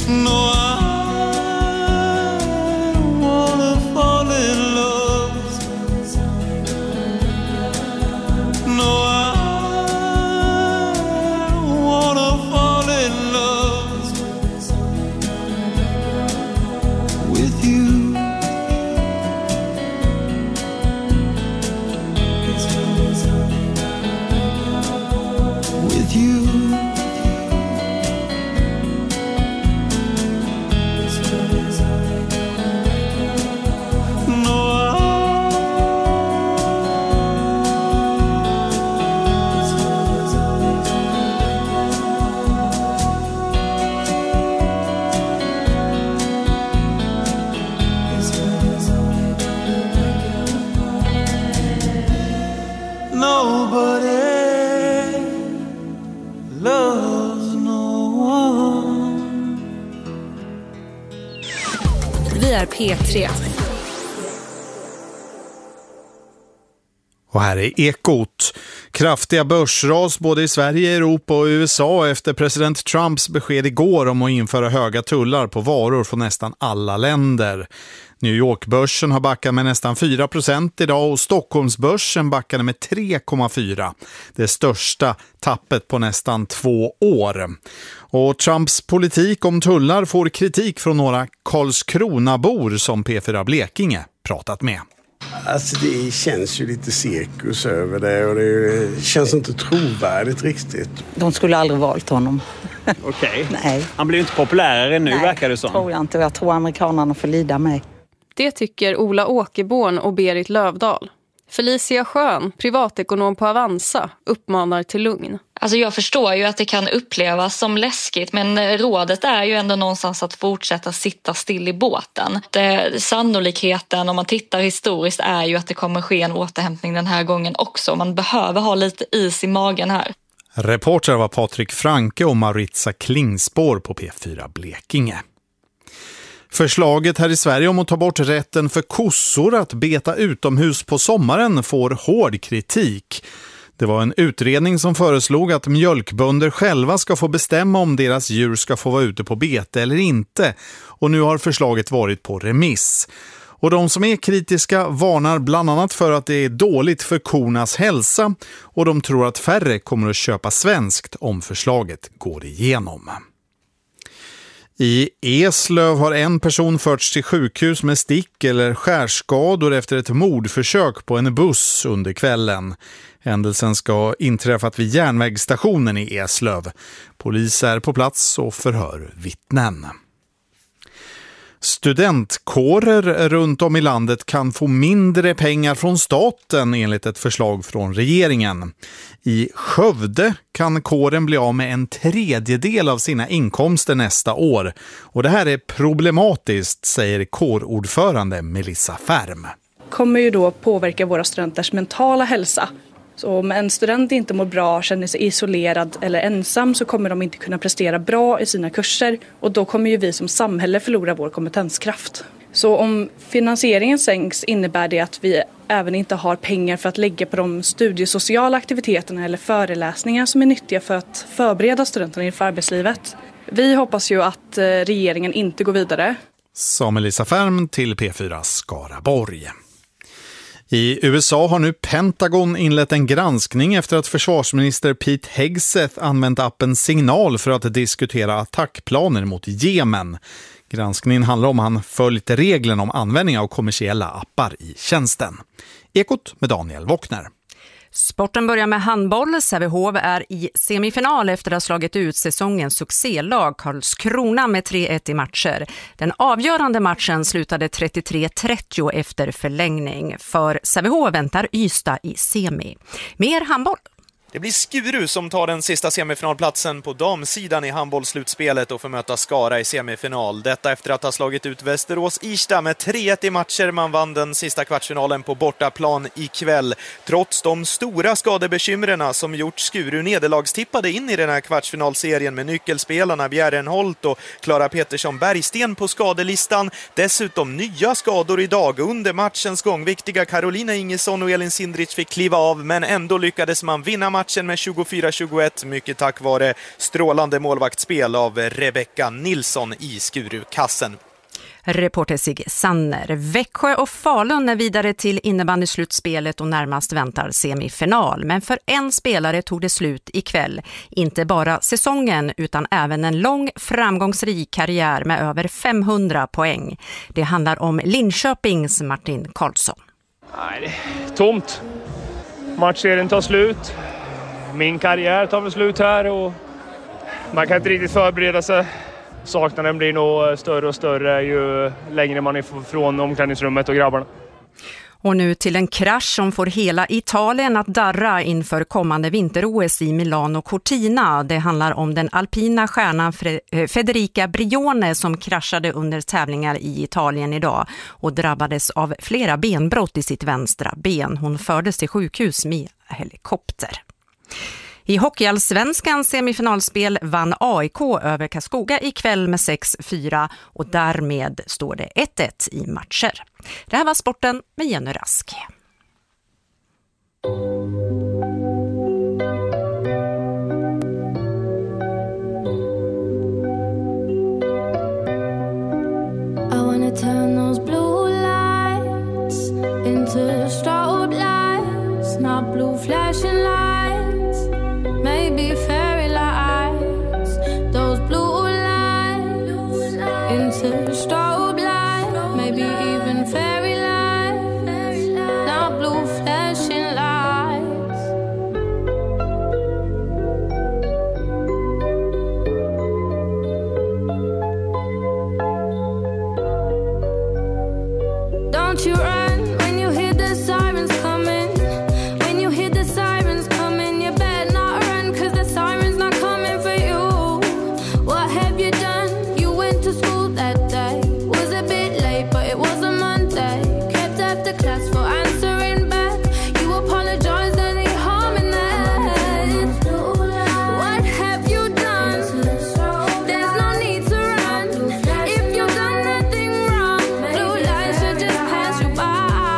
No, I don't wanna fall in love. No, I don't wanna fall in love with you. With you. Nobody loves no one. Vi är P3. Och här är Ekot. Kraftiga börsras både i Sverige, Europa och USA efter president Trumps besked igår om att införa höga tullar på varor från nästan alla länder. New York-börsen har backat med nästan 4% idag och Stockholmsbörsen backade med 3,4%. Det största tappet på nästan 2 år. Och Trumps politik om tullar får kritik från några Karlskronabor som P4 Blekinge pratat med. Alltså det känns ju lite cirkus över det och det känns inte trovärdigt riktigt. De skulle aldrig valt honom. Okej. Nej. Han blir ju inte populärare nu, verkar det som. Nej, tror jag inte. Jag tror amerikanerna får lida mig. Det tycker Ola Åkerborn och Berit Lövdahl. Felicia Schön, privatekonom på Avanza, uppmanar till lugn. Alltså jag förstår ju att det kan upplevas som läskigt, men rådet är ju ändå någonstans att fortsätta sitta still i båten. Sannolikheten om man tittar historiskt är ju att det kommer ske en återhämtning den här gången också. Man behöver ha lite is i magen här. Reporter var Patrik Franke och Maritza Klingspår på P4 Blekinge. Förslaget här i Sverige om att ta bort rätten för kossor att beta utomhus på sommaren får hård kritik. Det var en utredning som föreslog att mjölkbönder själva ska få bestämma om deras djur ska få vara ute på bete eller inte. Och nu har förslaget varit på remiss. Och de som är kritiska varnar bland annat för att det är dåligt för kornas hälsa. Och de tror att färre kommer att köpa svenskt om förslaget går igenom. I Eslöv har en person förts till sjukhus med stick- eller skärskador efter ett mordförsök på en buss under kvällen. Händelsen ska inträffat vid järnvägsstationen i Eslöv. Polis är på plats och förhör vittnen. Studentkårer runt om i landet kan få mindre pengar från staten enligt ett förslag från regeringen. I Skövde kan kåren bli av med 1/3 av sina inkomster nästa år. Och det här är problematiskt, säger kårordförande Melissa Färm. Kommer ju då påverka våra studenters mentala hälsa. Så om en student inte mår bra, känner sig isolerad eller ensam, så kommer de inte kunna prestera bra i sina kurser. Och då kommer ju vi som samhälle förlora vår kompetenskraft. Så om finansieringen sänks innebär det att vi även inte har pengar för att lägga på de studiesociala aktiviteterna eller föreläsningar som är nyttiga för att förbereda studenterna inför arbetslivet. Vi hoppas ju att regeringen inte går vidare. Sa Melissa Färm till P4 Skaraborg. I USA har nu Pentagon inlett en granskning efter att försvarsminister Pete Hegseth använt appen Signal för att diskutera attackplaner mot Jemen. Granskningen handlar om han följt reglerna om användning av kommersiella appar i tjänsten. Ekot med Daniel Wockner. Sporten börjar med handboll. Sävehof är i semifinal efter att ha slagit ut säsongens succélag Karlskrona med 3-1 i matcher. Den avgörande matchen slutade 33-30 efter förlängning. För Sävehof väntar Ystad i semi. Mer handboll. Det blir Skuru som tar den sista semifinalplatsen på damsidan i handbollsslutspelet och får möta Skara i semifinal. Detta efter att ha slagit ut Västerås-Irsta med 3-1 i matcher. Man vann den sista kvartsfinalen på bortaplan ikväll. Trots de stora skadebekymrena som gjort Skuru nederlagstippade in i den här kvartsfinalserien med nyckelspelarna Bjärren Holt och Klara Petersson Bergsten på skadelistan. Dessutom nya skador idag under matchens gång. Viktiga Carolina Ingesson och Elin Sindrich fick kliva av, men ändå lyckades man vinna matchen matchen med 24-21, mycket tack vare strålande målvaktsspel av Rebecca Nilsson i Skurukassen. Reporter Sigge Sanner. Växjö och Falun är vidare till innebandyslutspelet och närmast väntar semifinal. Men för en spelare tog det slut ikväll. Inte bara säsongen utan även en lång framgångsrik karriär med över 500 poäng. Det handlar om Linköpings Martin Karlsson. Nej, tomt. Matchserien tar slut. Min karriär tar väl slut här och man kan inte riktigt förbereda sig. Saknaden blir nog större och större ju längre man är från omklädningsrummet och grabbarna. Och nu till en krasch som får hela Italien att darra inför kommande vinter-OS i Milano Cortina. Det handlar om den alpina stjärnan Federica Brione som kraschade under tävlingar i Italien idag och drabbades av flera benbrott i sitt vänstra ben. Hon fördes till sjukhus med helikopter. I Hockeyallsvenskans semifinalspel vann AIK över Karlskoga ikväll med 6-4 och därmed står det 1-1 i matcher. Det här var sporten med Jenny Rask. I wanna turn those blue lights into strobe lights, not blue flashing lights. Maybe fairy lights, those blue lights into strobe lights, maybe even fairy lights, not blue flashing lights. Don't you run when you hear the sirens coming. When you hear the sirens coming, you better not run, 'cause the siren's not coming for you. What have you done? You went to school that day. Was a bit late, but it was a Monday. Kept after class for answering back. You apologized and you harming that. What have you done? There's no need to run. If you've done nothing wrong, blue lights should just pass you by.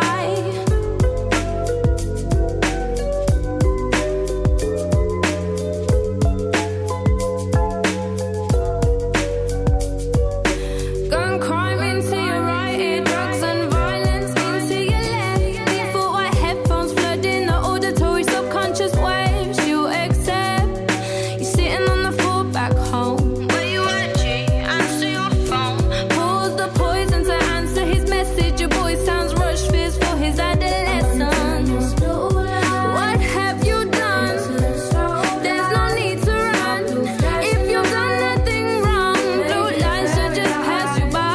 Gun crime into your right ear, drugs and violence into your left. Default white headphones flooding the auditory subconscious waves you accept. You're sitting on the floor back home. Where you at, G? Answer your phone. Pause the poison to answer his message. Your boy sounds rushed fears for his adolescence. What have you done? There's no need to run. If you've done nothing wrong, blue lights should just pass you by.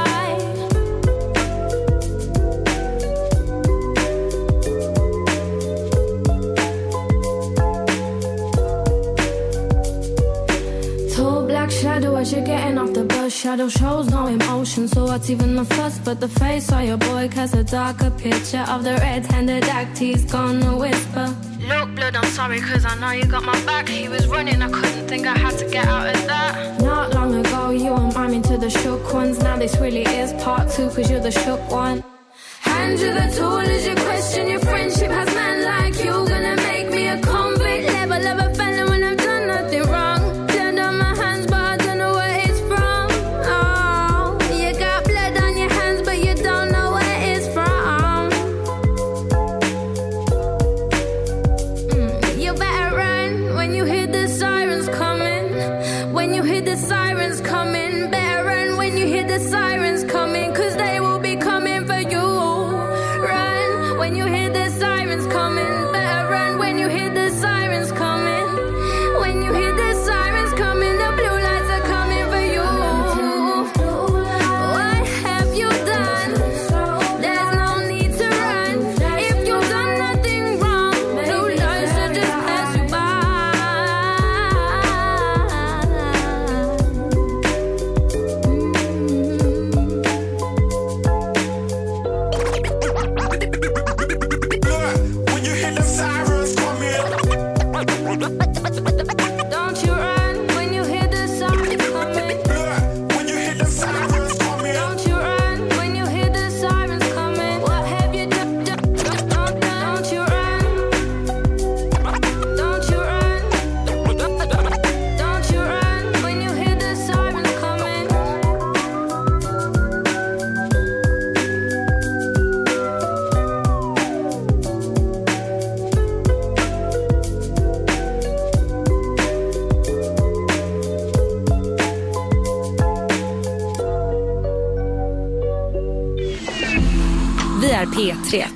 Tall black shadow as you're getting off the bus. Shadow shows no emotion, so what's even the fuss? But the face of your boy casts a darker picture of the red-handed act he's gonna whisper. Look, blood, I'm sorry, 'cause I know you got my back. He was running, I couldn't think I had to get out of that. Not long ago, you were miming to the shook ones. Now this really is part 2, 'cause you're the shook one. Hand you the tool as you question your friendship. Has men like you gonna make me a convict? Level of a felon when I've done nothing wrong. Blood on my hands, but I don't know where it's from. Oh, you got blood on your hands, but you don't know where it's from. You better run when you hear the sirens coming. When you hear the sirens coming, better run when you hear the sirens coming, 'cause they will be coming for you. Run when you hear the sirens coming. Better run when you hear the sirens coming. When you hear the sirens coming, the blue lights are coming for you. What have you done? There's no need to run. If you've done nothing wrong, blue lights should just pass you by. är P3.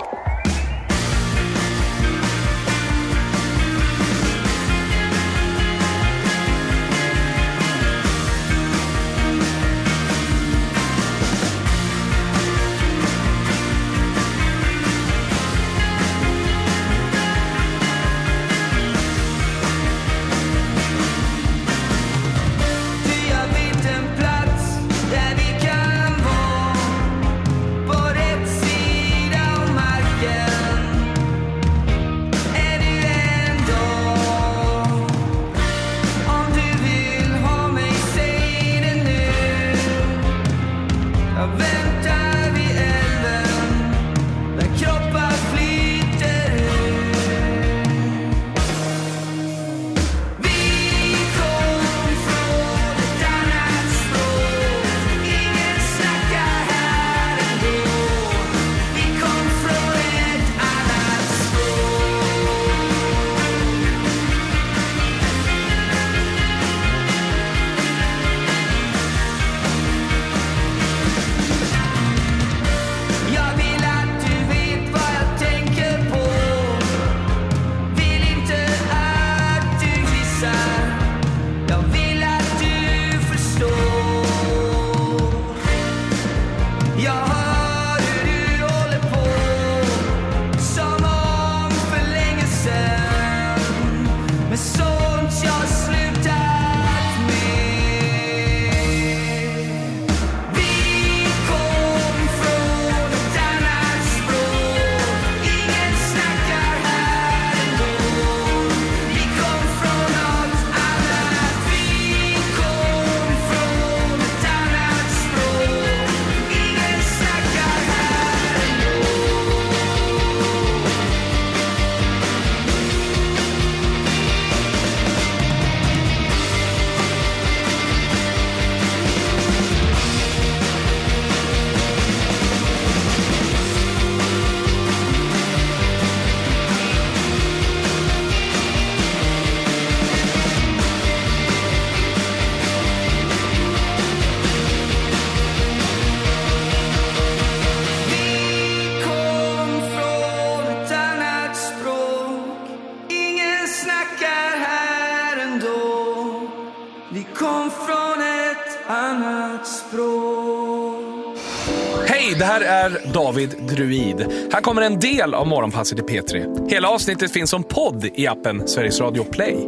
Hej, det här är David Druid. Här kommer en del av Morgonpasset i P3. Hela avsnittet finns som podd i appen Sveriges Radio Play.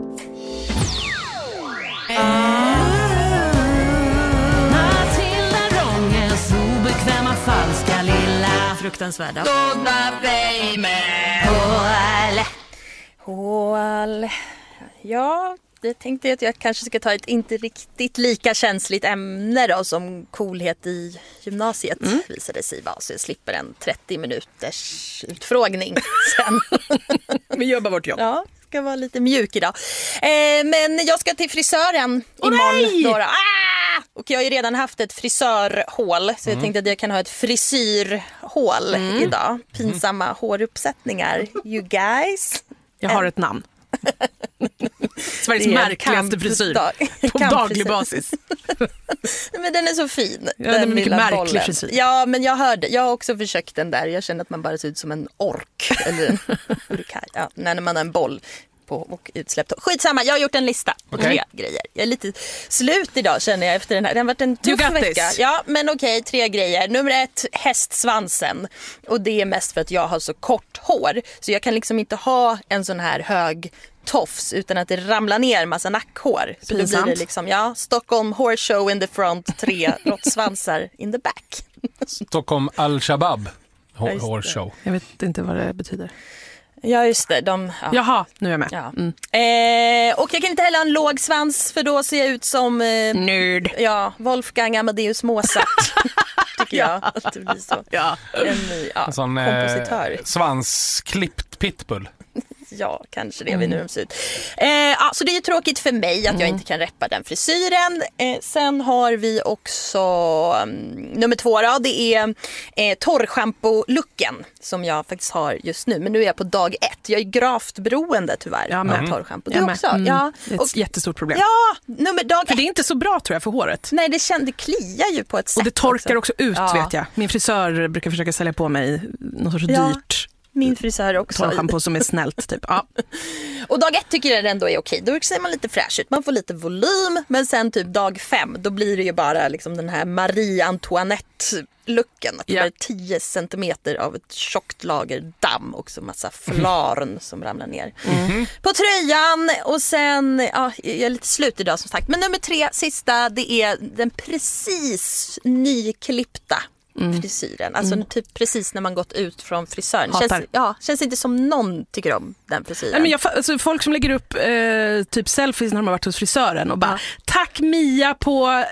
Matilda Ronges obekväma falska lilla Fruktansvärda. Hål. Ja, jag tänkte att jag kanske ska ta ett inte riktigt lika känsligt ämne då, som coolhet i gymnasiet visade sig vara, så jag slipper en 30 minuters utfrågning sen. Vi jobbar vårt jobb. Ja, ska vara lite mjuk idag. Men jag ska till frisören imorgon. Då. Och jag har ju redan haft ett frisörhål, så jag tänkte att jag kan ha ett frisyrhål idag. Pinsamma håruppsättningar, you guys. Jag har ett namn. Sveriges märkligaste frisyr på daglig basis. Men den är så fin. Ja, den är mycket märklig frisyr. Ja, men jag har också försökt den där. Jag känner att man bara ser ut som en ork eller en urkaj. Ja, när man har en boll på och utsläppt. Skitsamma, jag har gjort en lista på 3 grejer. Jag är lite slut idag, känner jag, efter den här. Det har varit en tuff vecka. Ja, men 3 grejer. Nummer 1, hästsvansen. Och det är mest för att jag har så kort hår. Så jag kan liksom inte ha en sån här hög tofs utan att det ramlar ner massa nackhår. Så då blir det liksom, Stockholm Horse Show in the front, 3 råttsvansar in the back. Stockholm Al-Shabaab Horse Show. Jag vet inte vad det betyder. Ja, just det. Jaha, nu är jag med. Ja. Och jag kan inte heller ha en låg svans, för då ser jag ut som nörd. Ja, Wolfgang Amadeus Mozart. Tycker jag att det blir så. En sån kompositör. Svansklippt pitbull. Ja, kanske det vi nu ser ut. Så det är ju tråkigt för mig att jag inte kan reppa den frisyren. Sen har vi också nummer 2 då. Det är torrschampo-looken som jag faktiskt har just nu. Men nu är jag på dag 1. Jag är gravt beroende tyvärr med torrschampo. Du också? Ja. Det är ett jättestort problem. Ja, för det är inte så bra tror jag för håret. Nej, det kliar ju på ett sätt. Och det torkar också ut vet jag. Min frisör brukar försöka sälja på mig något sorts dyrt. Min frisör också. Torrschampo som är snällt typ. Ja. Och dag 1 tycker jag ändå är okej. Då ser man lite fräsch ut. Man får lite volym. Men sen typ dag 5 då blir det ju bara liksom den här Marie Antoinette-looken. Att det är 10 centimeter av ett tjockt lager damm. Och så massa flarn som ramlar ner på tröjan. Och sen, jag är lite slut idag som sagt. Men nummer 3, sista, det är den precis nyklippta frisyren. Alltså typ precis när man gått ut från frisören. Känns inte som någon tycker om den frisyren. Nej, men folk som lägger upp typ selfies när de har varit hos frisören och bara tack Mia på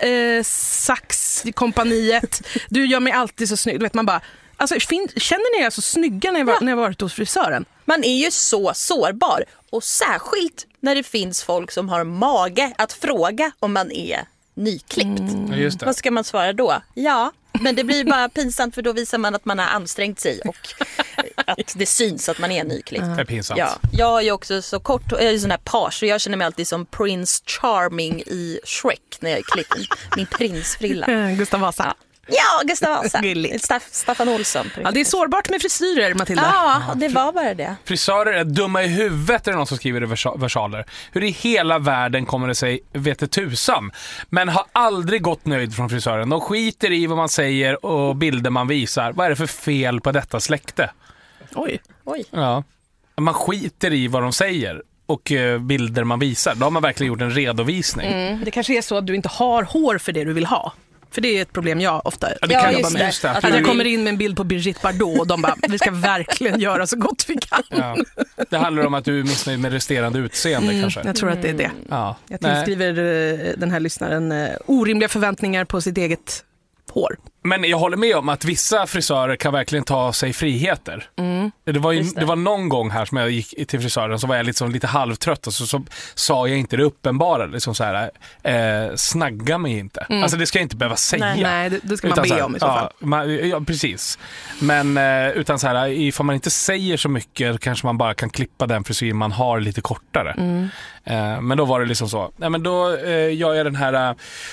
Saxkompaniet. Du gör mig alltid så snygg. Du vet man bara alltså, känner ni er så snygga när jag varit hos frisören? Man är ju så sårbar och särskilt när det finns folk som har mage att fråga om man är nyklippt. Just det. Vad ska man svara då? Ja, men det blir bara pinsamt för då visar man att man har ansträngt sig och att det syns att man är nyklippt. Det är pinsamt. Ja, jag är också så kort och jag är sån här page så jag känner mig alltid som Prince Charming i Shrek när jag klipper min prinsfrilla. Gustav Vasa. Ja, Gustav Vasa. Staffan Olsson. Ja, det är sårbart med frisyrer, Matilda. Ja, det var bara det. Frisörer är dumma i huvudet, är det någon som skriver i versaler. Hur i hela världen kommer det sig, vet det tusan. Men har aldrig gått nöjd från frisören. De skiter i vad man säger och bilder man visar. Vad är det för fel på detta släkte? Oj. Ja. Man skiter i vad de säger och bilder man visar. Då har man verkligen gjort en redovisning. Det kanske är så att du inte har hår för det du vill ha. För det är ett problem jag ofta jobbar med. Att jag kommer in med en bild på Brigitte Bardot och de bara, vi ska verkligen göra så gott vi kan. Ja. Det handlar om att du är missnöjd med resterande utseende kanske. Jag tror att det är det. Ja. Jag tillskriver den här lyssnaren orimliga förväntningar på sitt eget hår. Men jag håller med om att vissa frisörer kan verkligen ta sig friheter. Det var någon gång här som jag gick till frisören så var jag liksom lite halvtrött och så sa jag inte det uppenbara liksom så här, snagga mig inte. Alltså det ska jag inte behöva säga. Nej, det ska man be om i så fall. Ja, precis. Men utan så här, ifall man inte säger så mycket kanske man bara kan klippa den frisyr man har lite kortare. Men då var det liksom så. Nej, men då gör jag den här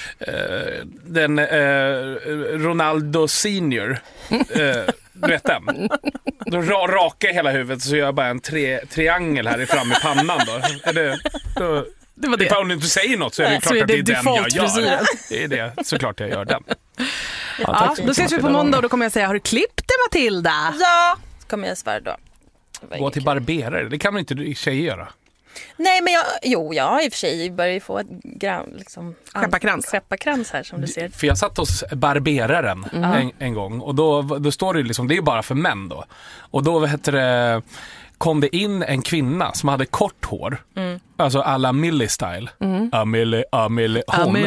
Ronaldo Senior. Du vet den. Då rakar hela huvudet så gör jag bara en triangel här fram i pannan då. Det var det. Ifall du inte säger något så är det klart att det är den jag gör. Det är det, såklart jag gör den. Då ses vi på måndag och då kommer jag säga, har du klippt det Matilda? Ja, så kommer jag svara då. Gå till barberare, det kan man inte tjejer göra. Nej, men jag har i och för sig börjat få ett skepparkrans här som du ser. För jag satt hos barberaren en gång och då står det liksom, det är ju bara för män då. Och då kom det in en kvinna som hade kort hår. Alltså alla Millie-style. Amelie. Amelie.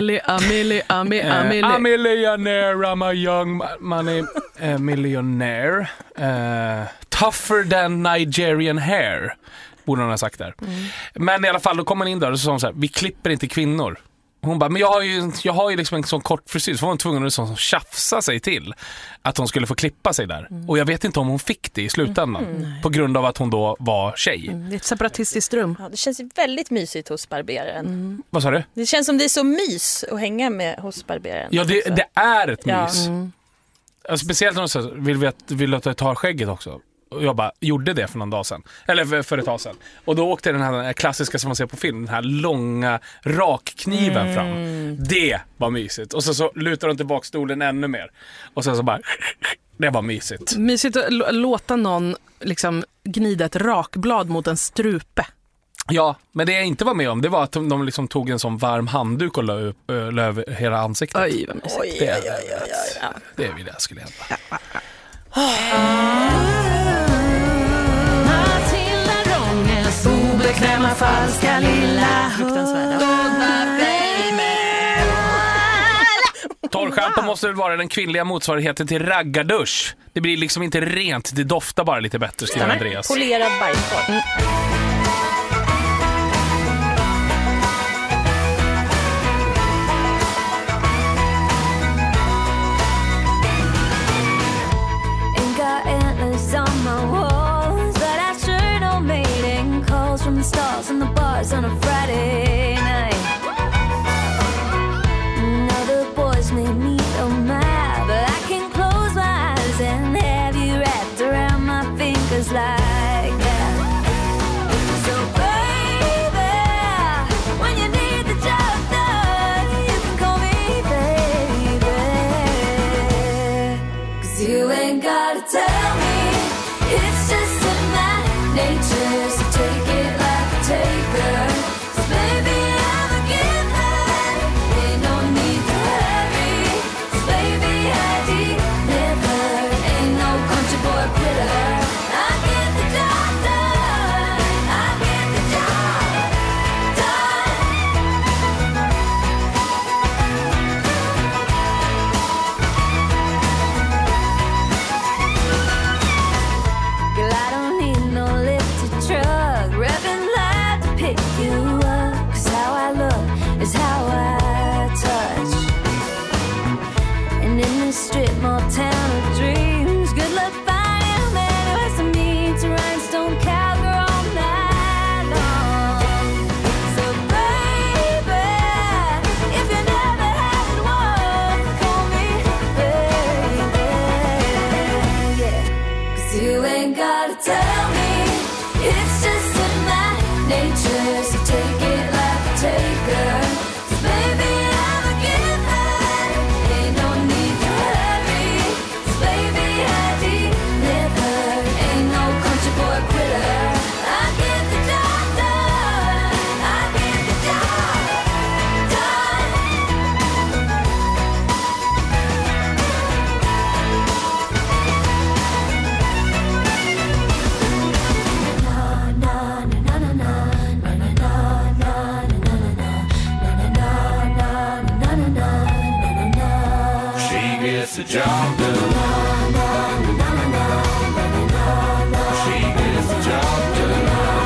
I'm a young money millionaire. Tougher than Nigerian hair. Borde hon ha sagt där. Men i alla fall, då kom man in där och så sa hon så här, vi klipper inte kvinnor. Hon bara, men jag har ju liksom en sån kort frisyr. Så var hon tvungen att liksom tjafsa sig till att hon skulle få klippa sig där. Och jag vet inte om hon fick det i slutändan. På grund av att hon då var tjej. Det är ett separatistiskt rum. Ja, det känns ju väldigt mysigt hos barberaren. Vad sa du? Det känns som det är så mys att hänga med hos barberaren. Ja, det är ett mys. Alltså, speciellt när de säger, vill du att jag tar skägget också? Och jag bara gjorde det för någon dag sedan. Eller för ett tag sedan. Och då åkte den här klassiska som man ser på film, den här långa rakkniven fram. Det var mysigt. Och så lutar de tillbaka stolen ännu mer. Och sen så bara, det var mysigt. Mysigt att låta någon liksom gnida ett rakblad mot en strupe. Ja, men det jag inte var med om, det var att de liksom tog en sån varm handduk och la över hela ansiktet. Oj, vad mysigt. Det vill jag skulle hända. Obekväma falska lilla Torrschampo måste väl vara den kvinnliga motsvarigheten till raggardusch. Det blir liksom inte rent, det doftar bara lite bättre, skriver Andreas. Polerad bajskorv. the job done. She gets the job done.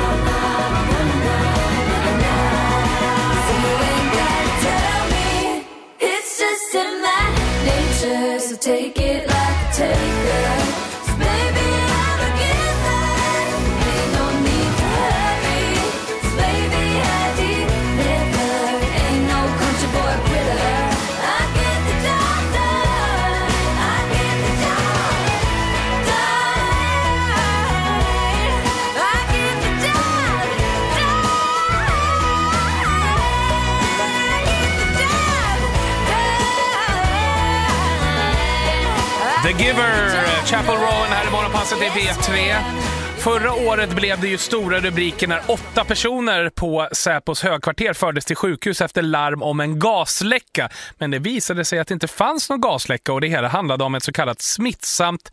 So you ain't gotta tell me, it's just in my nature. So take it like a taker. So baby, I'm a giver. Ain't no need to hurry. So baby, I deliver. Ain't no country boy quitter. I get the job done. I get the job done. I get the job The Giver, Chapel Rowan här i Morgonpasset i V3. Förra året blev det ju stora rubriker när 8 personer på Säpos högkvarter fördes till sjukhus efter larm om en gasläcka. Men det visade sig att det inte fanns någon gasläcka och det hela handlade om ett så kallat smittsamt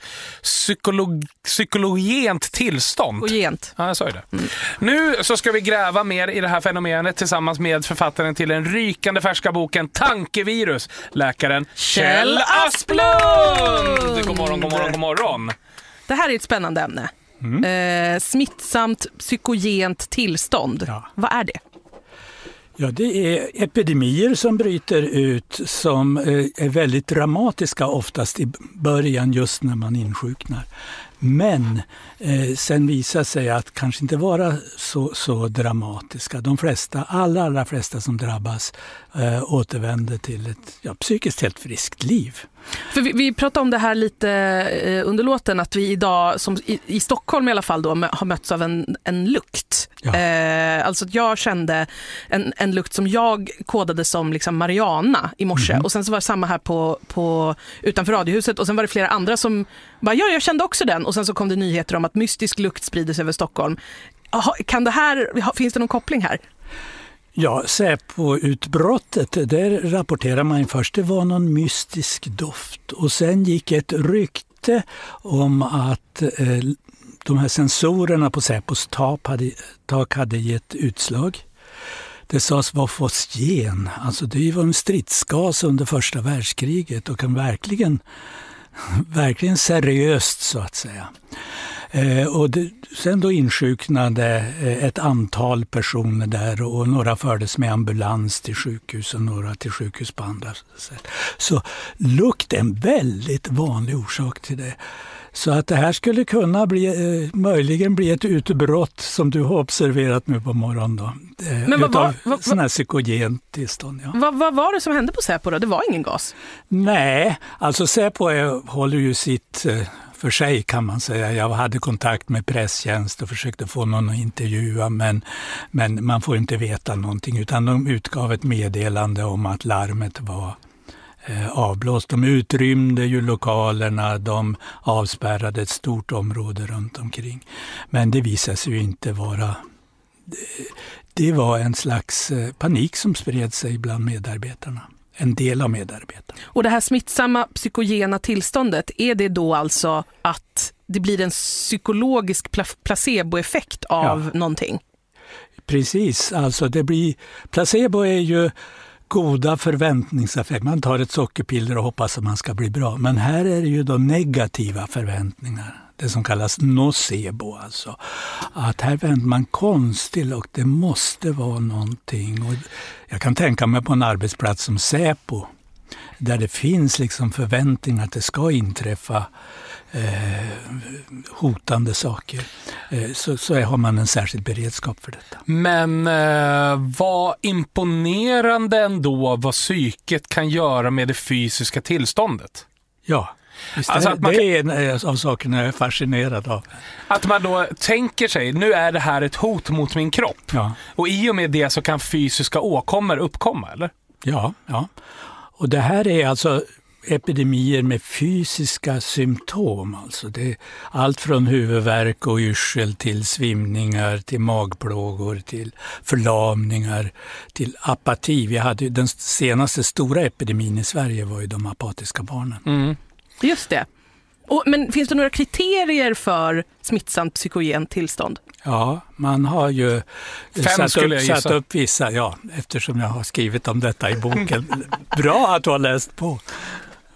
psykologent tillstånd. Ogent. Ja, jag sa ju det. Nu så ska vi gräva mer i det här fenomenet tillsammans med författaren till den rykande färska boken Tankevirus, läkaren Kjell Asplund! God morgon, god morgon, god morgon. Det här är ett spännande ämne. Smittsamt psykogent tillstånd. Ja. Vad är det? Ja, det är epidemier som bryter ut som är väldigt dramatiska oftast i början just när man insjuknar. Men sen visar sig att kanske inte vara så dramatiska. De flesta, allra flesta som drabbas återvänder till ett psykiskt helt friskt liv. För vi pratade om det här lite under låten, att vi idag, som i Stockholm i alla fall, då, har mötts av en lukt. Ja. Alltså att jag kände en lukt som jag kodade som liksom marijuana i morse. Och sen så var det samma här på utanför radiohuset. Och sen var det flera andra som bara, ja, jag kände också den. Och sen så kom det nyheter om att mystisk lukt sprider sig över Stockholm. Finns det någon koppling här? Ja, Säpo-utbrottet, där rapporterar man först det var någon mystisk doft. Och sen gick ett rykte om att de här sensorerna på Säpos tak hade gett utslag. Det sades vara fosgen, alltså det var en stridsgas under första världskriget och kan verkligen seriöst så att säga. Och sen då insjuknade ett antal personer där och några fördes med ambulans till sjukhus och några till sjukhus på andra sätt. Så lukt är en väldigt vanlig orsak till det. Så att det här skulle kunna möjligen bli ett utbrott som du har observerat nu på morgonen då. Men utav sån här psykogent tillstånd. Ja. Vad var det som hände på Säpo då? Det var ingen gas? Nej, alltså Säpo håller ju sitt för sig kan man säga. Jag hade kontakt med presstjänst och försökte få någon att intervjua men man får inte veta någonting utan de utgav ett meddelande om att larmet var avblåst. De utrymde ju lokalerna, de avspärrade ett stort område runt omkring. Men det visade sig ju inte vara... Det var en slags panik som spred sig bland medarbetarna. En del av medarbetarna. Och det här smittsamma psykogena tillståndet, är det då alltså att det blir en psykologisk placeboeffekt av någonting? Precis, alltså det blir... Placebo är ju goda förväntningseffekter. Man tar ett sockerpiller och hoppas att man ska bli bra. Men här är det ju då negativa förväntningar. Det som kallas nocebo alltså. Att här vänder man konstigt och det måste vara någonting. Och jag kan tänka mig på en arbetsplats som Säpo. Där det finns liksom förväntningar att det ska inträffa hotande saker. Så har man en särskild beredskap för detta. Men vad imponerande ändå vad psyket kan göra med det fysiska tillståndet. Ja. Alltså det är en av sakerna jag är fascinerad av. Att man då tänker sig, nu är det här ett hot mot min kropp. Ja. Och i och med det så kan fysiska åkommor uppkomma, eller? Ja. Och det här är alltså epidemier med fysiska symptom. Alltså det är allt från huvudvärk och yrsel till svimningar, till magplågor, till förlamningar, till apati. Vi hade den senaste stora epidemin i Sverige var ju de apatiska barnen. Mm. Just det. Men finns det några kriterier för smittsamt psykogent tillstånd? Ja, man har ju satt upp vissa, eftersom jag har skrivit om detta i boken. Bra att du har läst på.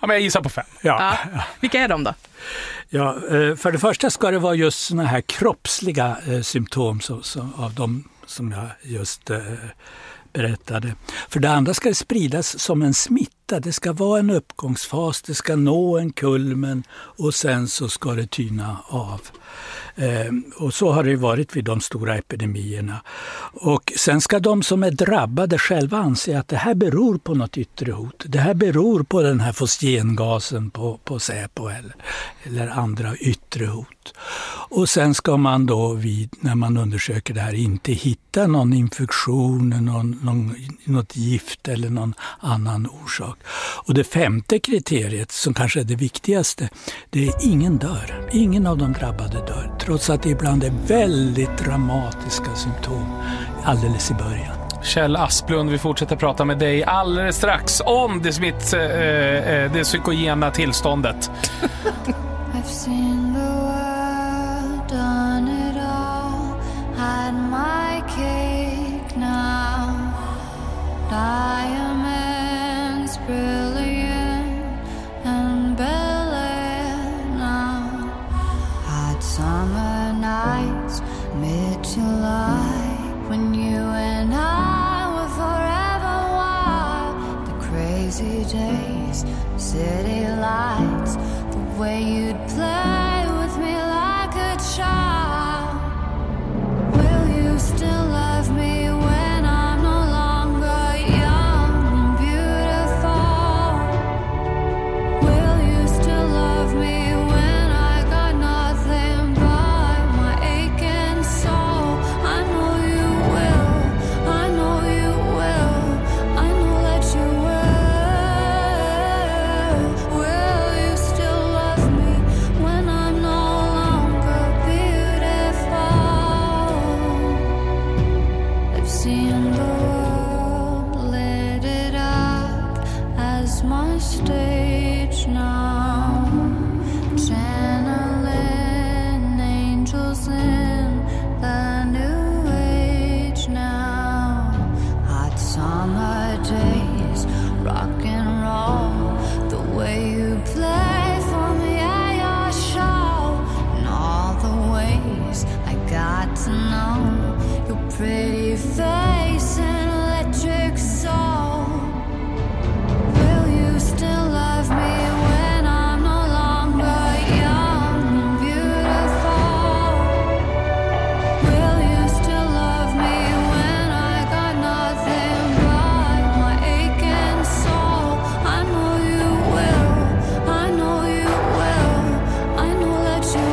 Ja, men jag gissar på 5. Ja. Vilka är de då? Ja, för det första ska det vara just såna här kroppsliga symptom av de som jag just berättade. För det andra ska det spridas som en smitta. Det ska vara en uppgångsfas, det ska nå en kulmen och sen så ska det tyna av. Och så har det varit vid de stora epidemierna. Och sen ska de som är drabbade själva anse att det här beror på något yttre hot. Det här beror på den här fosgengasen på Säpo eller andra yttre hot. Och sen ska man då när man undersöker det här inte hitta någon infektion, något gift eller någon annan orsak. Och det femte kriteriet som kanske är det viktigaste, det är ingen dör. Ingen av de drabbade dör. Trots att det ibland är väldigt dramatiska symptom alldeles i början. Kjell Asplund, vi fortsätter prata med dig alldeles strax om det psykogena tillståndet. I've seen the world, done it all, had my cake now. Diamonds brilliant and Bel-Air now. Hot summer nights, mid-July, when you and I were forever wild. The crazy days, city lights, the way you'd play with me like a child. Will you still love me when I'm no longer young and beautiful? Will you still love me when I got nothing but my aching soul? I know you will, I know you will, I know that you will. Will you still love me when I'm no longer beautiful? I've seen the world, lit it up as my stage now. Channeling angels in the new age now. Hot summer days, rock and roll, the way you play for me at your show, and all the ways I got to know your pretty face and electric soul. Will you still love me when I'm no longer young and beautiful? Will you still love me when I got nothing but my aching soul? I know you will, I know you will, I know that you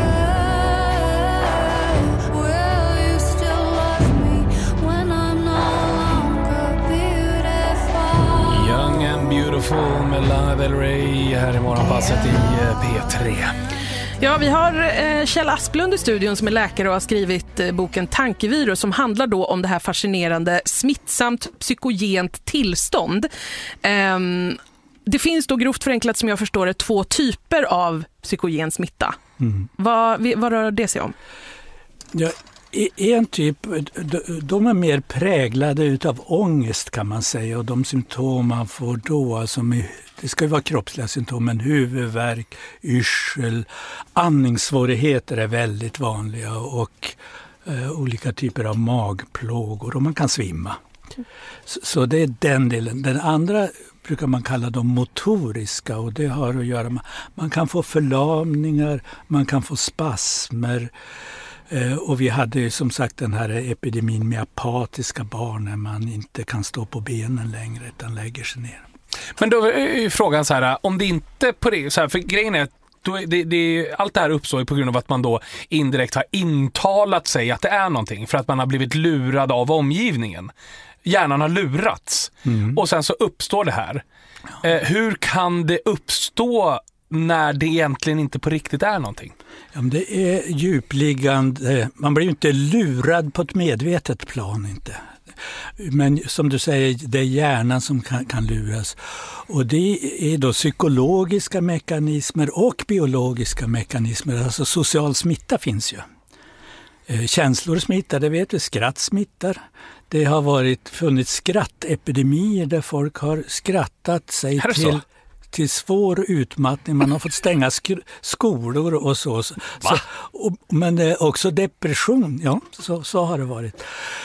will. Will you still love me when I'm no longer beautiful? Young and Beautiful med Lana Del Rey här i morgonpasset i P3. Ja, vi har Kjell Asplund i studion som är läkare och har skrivit boken Tankevirus som handlar då om det här fascinerande smittsamt psykogent tillstånd. Det finns då grovt förenklat som jag förstår det 2 typer av psykogen smitta. Vad rör det sig om? Ja, en typ, de är mer präglade utav ångest kan man säga, och de symptom man får då, alltså det ska ju vara kroppsliga symptom, men huvudvärk, yrsel, andningssvårigheter är väldigt vanliga och olika typer av magplågor, och man kan svimma. Så det är den delen. Den andra brukar man kalla de motoriska, och det har att göra med man kan få förlamningar, man kan få spasmer. Och vi hade ju som sagt den här epidemin med apatiska barn när man inte kan stå på benen längre utan lägger sig ner. Men då är ju frågan så här, om det inte på det, så här, för grejen är att allt det här uppstår på grund av att man då indirekt har intalat sig att det är någonting, för att man har blivit lurad av omgivningen. Hjärnan har lurats och sen så uppstår det här. Hur kan det uppstå när det egentligen inte på riktigt är någonting? Ja, det är djupliggande. Man blir ju inte lurad på ett medvetet plan inte. Men som du säger, det är hjärnan som kan luras. Och det är då psykologiska mekanismer och biologiska mekanismer. Alltså social smitta finns ju. Känslor smittar, det vet vi. Skratt smittar. Det har funnits skrattepidemier där folk har skrattat sig till till svår utmattning. Man har fått stänga skolor och så. Men det är också depression, ja, så har det varit.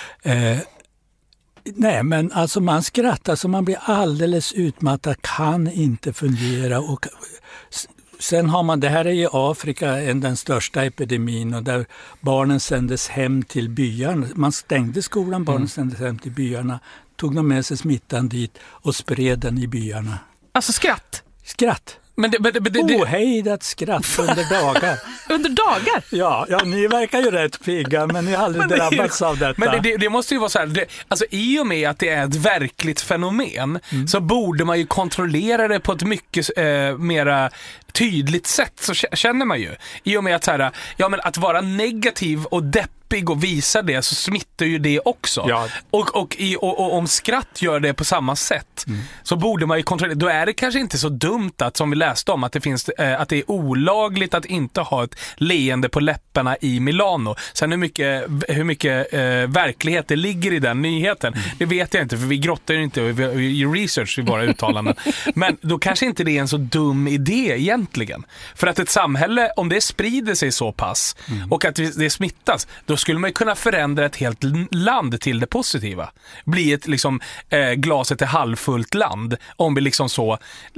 Nej, men alltså man skrattar så man blir alldeles utmattad, kan inte fungera. Och sen har man, det här är i Afrika den största epidemin, och där barnen sändes hem till byarna. Man stängde skolan, barnen sändes hem till byarna, tog de med sig smittan dit och spred den i byarna. Alltså skratt? Skratt. Men ohejdat skratt under dagar. Under dagar? Ja, ni verkar ju rätt pigga, men ni har aldrig drabbats av detta. Men det måste ju vara så här, alltså i och med att det är ett verkligt fenomen så borde man ju kontrollera det på ett mycket mera tydligt sätt, så känner man ju. I och med att så här, ja, men att vara negativ och deppig och visa det, så smittar ju det också. Ja. Och om skratt gör det på samma sätt så borde man ju kontrollera. Då är det kanske inte så dumt att, som vi läste om, att det finns att det är olagligt att inte ha ett leende på läpparna i Milano. Sen hur mycket verklighet det ligger i den nyheten, det vet jag inte, för vi grottar ju inte i research i våra uttalanden. Men då kanske inte det är en så dum idé egentligen. För att ett samhälle, om det sprider sig så pass och att det smittas, då skulle man ju kunna förändra ett helt land till det positiva. Bli ett liksom glaset är halvfullt land, om vi liksom så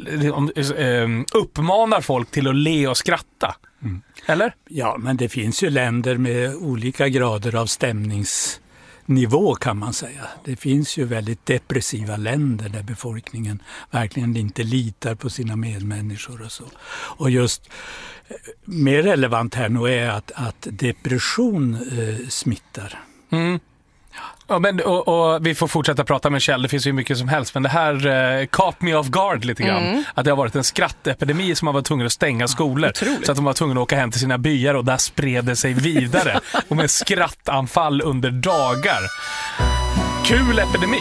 uppmanar folk till att le och skratta. Eller? Ja, men det finns ju länder med olika grader av stämningsnivå, kan man säga. Det finns ju väldigt depressiva länder där befolkningen verkligen inte litar på sina medmänniskor och så. Och just mer relevant här nu är att depression smittar. Ja, men, och vi får fortsätta prata med Kjell, det finns ju mycket som helst, men det här caught me off guard lite grann. Att det har varit en skrattepidemi som har varit tvungen att stänga skolor. Så att de var tvungna att åka hem till sina byar, och där spred det sig vidare. Och med skrattanfall under dagar. Kul epidemi!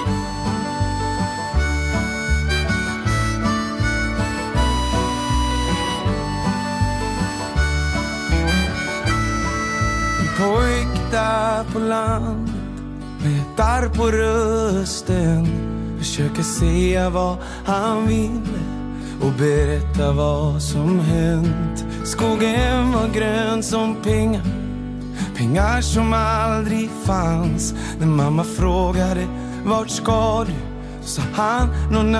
Pojk där på land med darr på rösten, försöker säga vad han vill och berätta vad som hänt. Skogen var grön som pengar, pengar som aldrig fanns. När mamma frågade vart ska du, sa han någon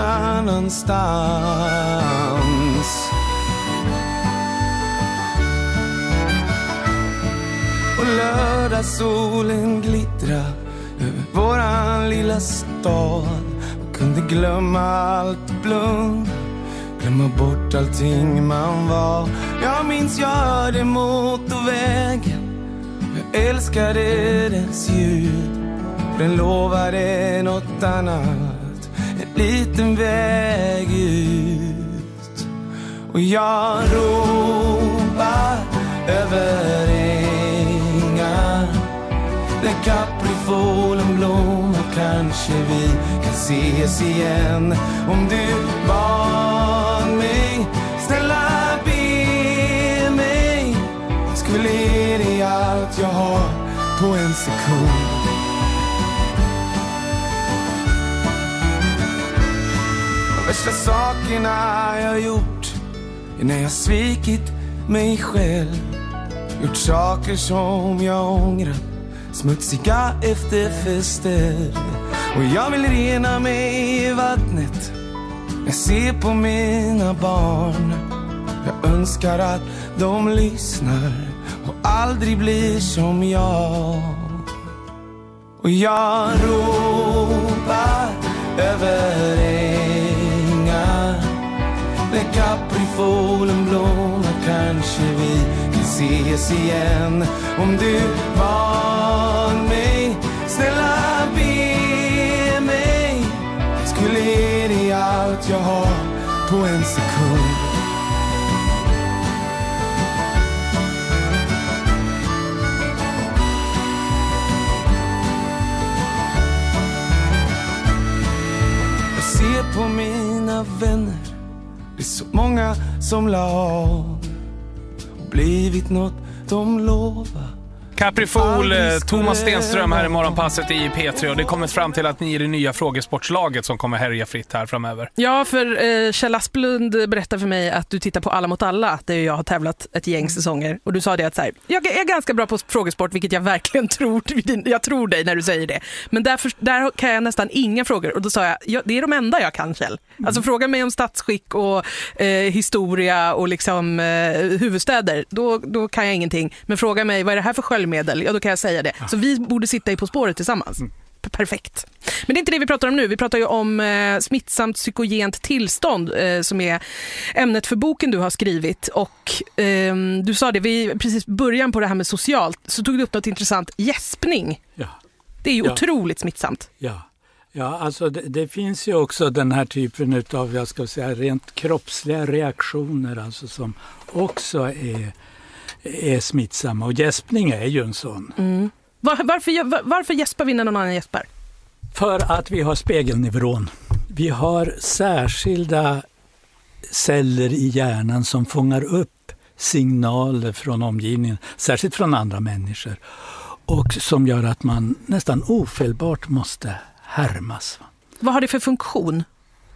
annanstans. Och lördagssolen glittra över våran lilla stad. Man kunde glömma allt och blunda, glömma bort allting man var. Jag minns jag hörde motorvägen, jag älskade dess ljud. Den lovade något annat, en liten väg ut. Och jag ropar över ängar där kaprifolen blommar, kanske vi kan ses igen. Om du bad mig, snälla be mig, skulle ge dig allt jag har på en sekund. De värsta sakerna jag gjort är när jag svikit mig själv, gjort saker som jag ångrar, smutsiga efterfester. Och jag vill rena mig i vattnet, jag ser på mina barn. Jag önskar att de lyssnar och aldrig blir som jag. Och jag ropar över ängar där kaprifolen blommar, kanske vi kan ses igen. Om du var mig, snälla be mig, skulle ge dig allt jag har på en sekund. Jag ser på mina vänner, det är så många som la av och blivit något de lovar, Caprifol, Thomas Stenström här i morgonpasset i P3 och det kommer fram till att ni är det nya frågesportslaget som kommer härja fritt här framöver. Ja, för Kjell Asplund berättar för mig att du tittar på Alla mot alla där jag har tävlat ett gäng säsonger och du sa det att så här, jag är ganska bra på frågesport, vilket jag verkligen tror. Jag tror dig när du säger det. Men där kan jag nästan inga frågor och då sa jag, det är de enda jag kan, Kjell. Alltså fråga mig om statsskick och historia och liksom huvudstäder, då kan jag ingenting. Men fråga mig, vad är det här för sköljmedel? Ja, då kan jag säga det. Så vi borde sitta i På spåret tillsammans. Perfekt. Men det är inte det vi pratar om nu. Vi pratar ju om smittsamt psykogent tillstånd som är ämnet för boken du har skrivit. Och du sa det, vi precis början på det här med socialt, så tog du upp något intressant, gäspning. Ja. Det är ju otroligt smittsamt. Ja, alltså det finns ju också den här typen av, jag ska säga, rent kroppsliga reaktioner alltså, som också är smittsamma. Och gäspning är ju en sån. Mm. Varför gäspar vi när någon annan gäspar? För att vi har spegelneuron. Vi har särskilda celler i hjärnan som fångar upp signaler från omgivningen, särskilt från andra människor. Och som gör att man nästan ofelbart måste härmas. Vad har det för funktion?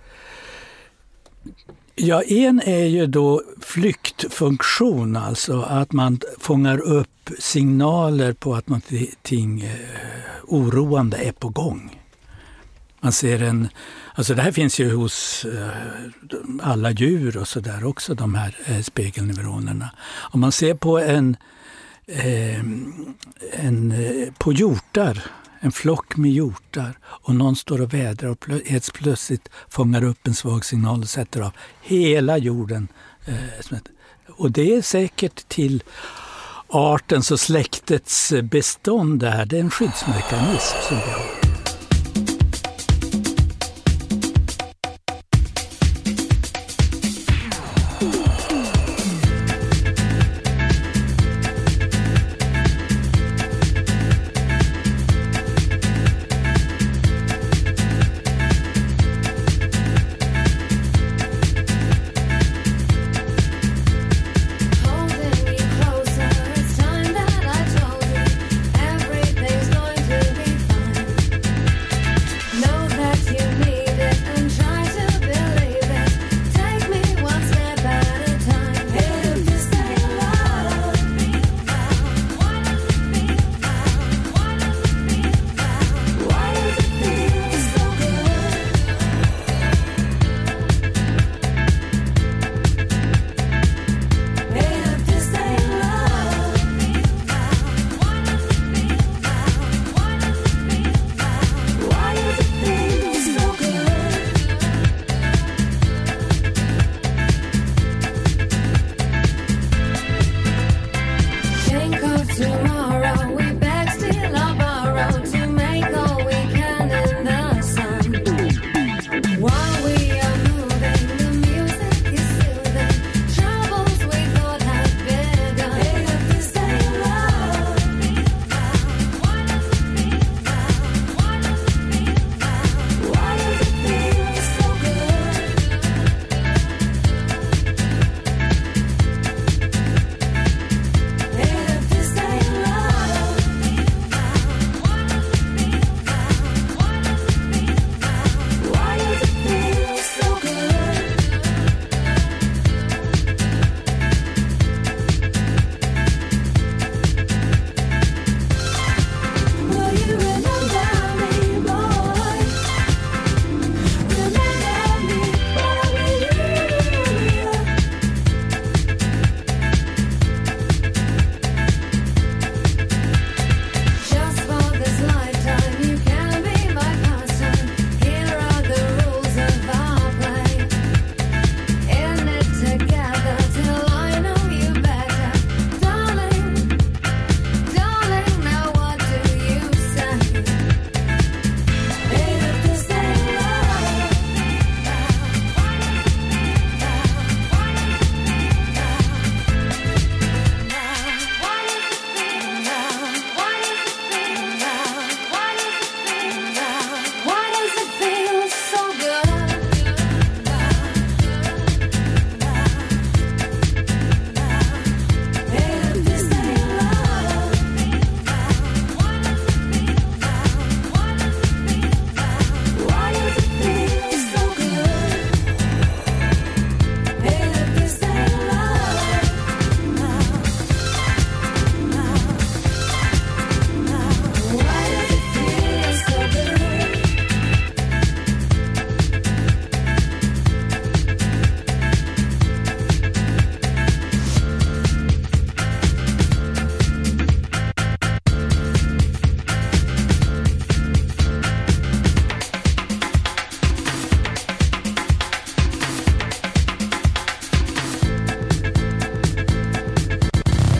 Ja, en är ju då flyktfunktion, alltså att man fångar upp signaler på att någonting oroande är på gång. Man ser alltså det här finns ju hos alla djur och så där också, de här spegelneuronerna. Om man ser på på hjortar, en flock med hjortar, och någon står och vädrar och helt plötsligt fångar upp en svag signal och sätter av hela jorden. Och det är säkert till artens och släktets bestånd där. Det är en skyddsmekanism som vi har.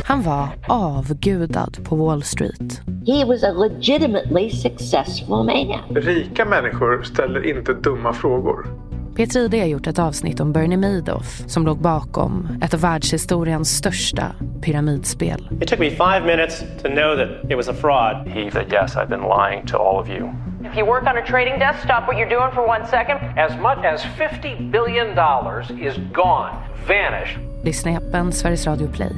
Han var avgudad på Wall Street. He was a legitimately successful man. Rika människor ställer inte dumma frågor. Peter Ide har gjort ett avsnitt om Bernie Madoff som låg bakom ett av världshistoriens största pyramidspel. It took me 5 minutes to know that it was a fraud. He said, yes, I've been lying to all of you. If you work on a trading desk, stop what you're doing for 1 second. As much as $50 billion is gone, vanished. Lyssna i appen Sveriges Radio Play.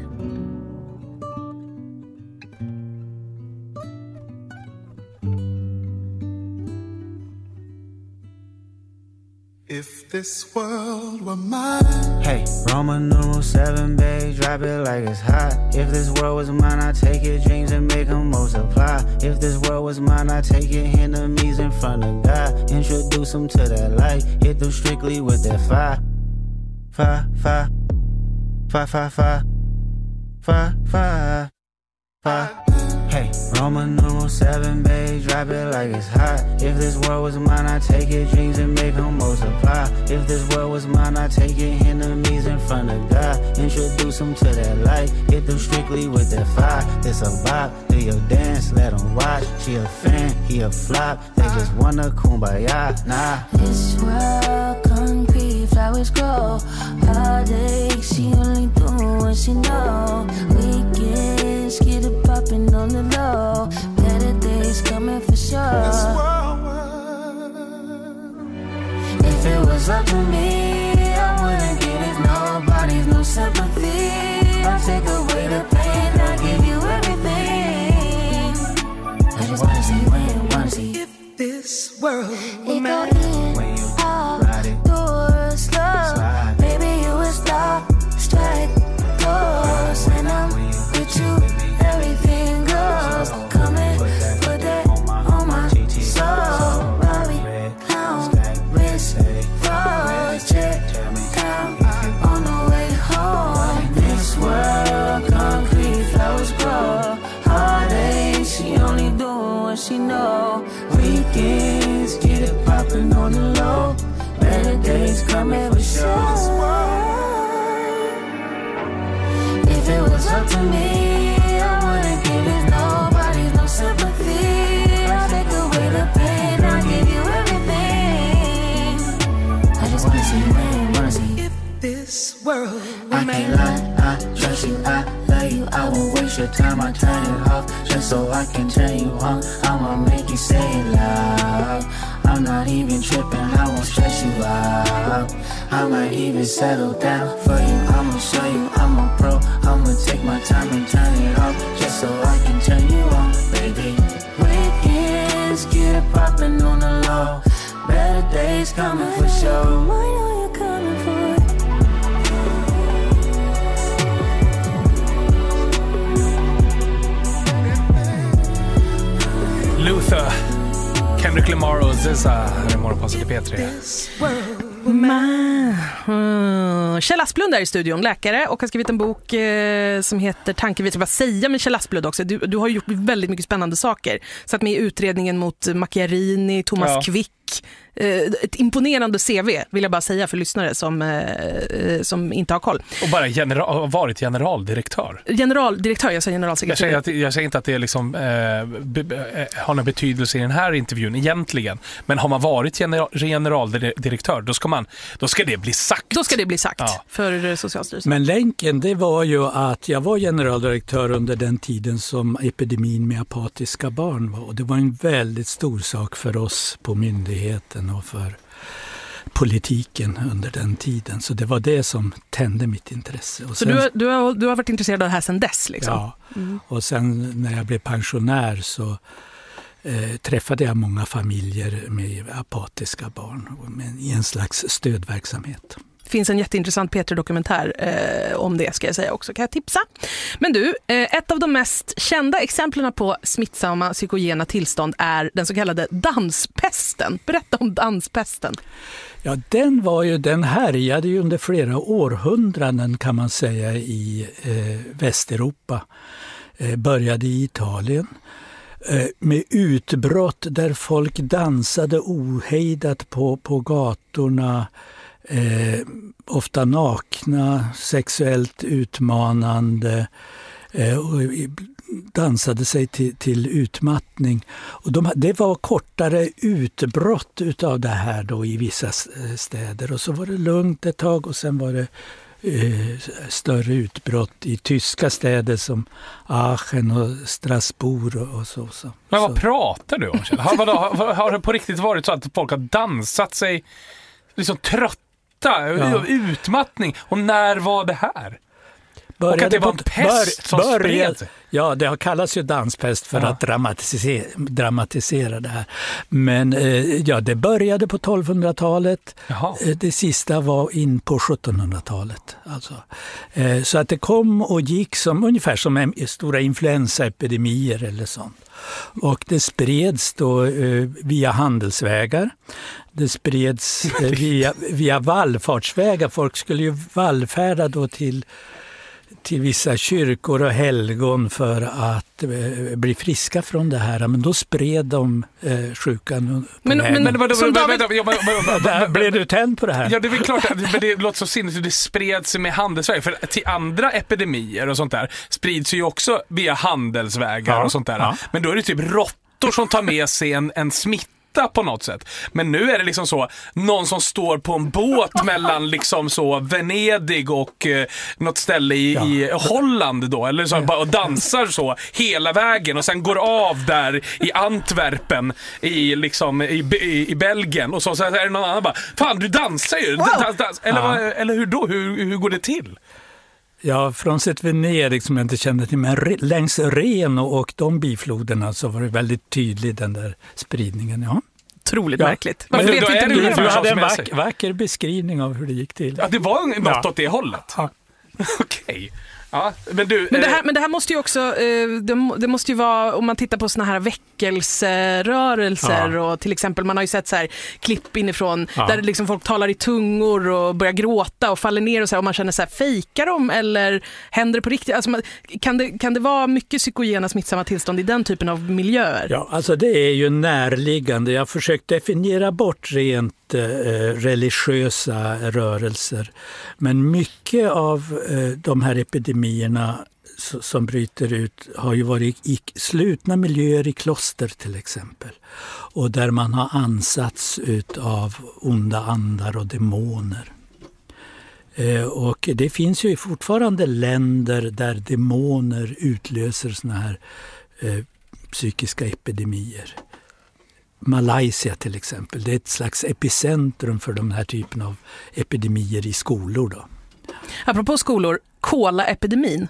If this world were mine. Hey, Roman numeral 7, babe, drop it like it's hot. If this world was mine, I'd take your dreams and make them multiply. If this world was mine, I'd take your enemies in front of God. Introduce them to that light, hit them strictly with that fire. Fire, fire, fire, fire, fire, fire, fire, fire. Hey, Roman numeral 7, babe, drop it like it's hot. If this world was mine, I'd take your dreams and make them multiply. If this world was mine, I'd take your enemies in front of God. Introduce them to that light, hit them strictly with that fire. It's a vibe, do your dance, let them watch. She a fan, he a flop, they just wanna kumbaya, nah. This world concrete, flowers grow. Heartache, she only do what she know. Weekends, get it poppin' on the low. Better days coming for sure. If it was up to me, I wouldn't give it nobody's no sympathy. I'll take away the pain, I'll give you everything. I just wanna see when, wanna see if this world were mine. When you ride it, door slow. Baby, you would stop, strike, pose. When I'm with you, everything goes. Come and put that on my soul. Robbie, clown, wrist, froze, check, down, on the way home. This world, concrete, flowers grow. Heartache, she only doing what she know. Weekends, get it poppin' on the low. Better days coming for sure. If it was up to me, I wouldn't give it nobody's no sympathy. I'll take away the pain, I'll give you everything. I just wanna see when, wanna see if this world I can't lie, I trust you, I love you. I won't waste your time, I turn it off just so I can turn you on. I'ma make you say it loud. I'm not even tripping, I won't stress you out. I might even settle down for you. I'ma show you I'm a pro. I'ma take my time and turn it off just so I can turn you on, baby. Weekends, get it poppin' on the low. Better days coming for sure. I know you're coming for it. Luther, Kendrick Lamar och SZA här i Morgonpasset i P3. Kjell Asplund är i studion, läkare, och har skrivit en bok som heter Tanken. Vi ska bara säga med Kjell Asplund också. Du har gjort väldigt mycket spännande saker. Satt med i utredningen mot Macchiarini, Thomas Quick. Ett imponerande CV vill jag bara säga för lyssnare som inte har koll. Och bara varit generaldirektör. Jag säger generalsekreterare. Jag säger inte att det är liksom, har någon betydelse i den här intervjun egentligen. Men har man varit generaldirektör, då ska det bli sagt. Då ska det bli sagt för Socialstyrelsen. Men länken, det var ju att jag var generaldirektör under den tiden som epidemin med apatiska barn var. Och det var en väldigt stor sak för oss på myndigheten och för politiken under den tiden. Så det var det som tände mitt intresse. Och så sen, du har varit intresserad av det här sedan dess? Liksom. Ja, och sen när jag blev pensionär så träffade jag många familjer med apatiska barn i en slags stödverksamhet. Det finns en jätteintressant P3-dokumentär om det, ska jag säga också. Kan jag tipsa? Men du, ett av de mest kända exemplen på smittsamma psykogena tillstånd är den så kallade danspesten. Berätta om danspesten. Ja, den härjade ju under flera århundraden kan man säga i Västeuropa. Började i Italien. Med utbrott där folk dansade ohejdat på gatorna. Ofta nakna, sexuellt utmanande, och dansade sig till utmattning. Och det var kortare utbrott utav det här då i vissa städer. Och så var det lugnt ett tag och sen var det större utbrott i tyska städer som Aachen och Strasbourg och så. Men vad pratar du om? Har det på riktigt varit så att folk har dansat sig liksom trötta, utmattning? Och när var det här? Och att det var en pest som spred sig? Ja, det har kallats ju danspest för att dramatisera det här. Men det började på 1200-talet. Det sista var in på 1700-talet. Alltså. Så att det kom och gick ungefär som stora influensaepidemier eller sånt. Och det spreds då via handelsvägar. Det spreds via vallfartsvägar. Folk skulle ju vallfärda då till vissa kyrkor och helgon för att bli friska från det här. Men då spred de sjukan på vägen. Blev du tänd på det här? Ja, det är väl klart. Det låter så sinnigt. Det spred sig med handelsvägar. För till andra epidemier och sånt där sprids ju också via handelsvägar och sånt där. Ja. Men då är det typ råttor som tar med sig en smitta på något sätt. Men nu är det liksom så någon som står på en båt mellan liksom så Venedig och något ställe i Holland då, eller så bara och dansar så hela vägen och sen går av där i Antwerpen i Belgien och så är det någon annan bara, fan du dansar ju. Eller hur då? Hur går det till? Ja, frånsett Venedig som jag inte kände till, men längs Ren och de bifloderna så var det väldigt tydlig den där spridningen, Otroligt märkligt. Men du hade en vacker beskrivning av hur det gick till. Ja, det var något åt det hållet. Ja. Okej. Ja, men det här måste ju också det måste ju vara, om man tittar på såna här väckelserörelser och till exempel man har ju sett så här klipp inifrån där det liksom folk talar i tungor och börjar gråta och faller ner och så här, och man känner så här, fejkar de eller händer det på riktigt? Alltså kan det vara mycket psykogena smittsamma tillstånd i den typen av miljöer? Ja, alltså det är ju närliggande. Jag har försökt definiera bort rent religiösa rörelser. Men mycket av de här epidemierna som bryter ut har ju varit i slutna miljöer i kloster till exempel. Och där man har ansats av onda andar och demoner. Och det finns ju fortfarande länder där demoner utlöser såna här psykiska epidemier. Malaysia till exempel, det är ett slags epicentrum för de här typen av epidemier i skolor då. Apropå skolor, Cola-epidemin.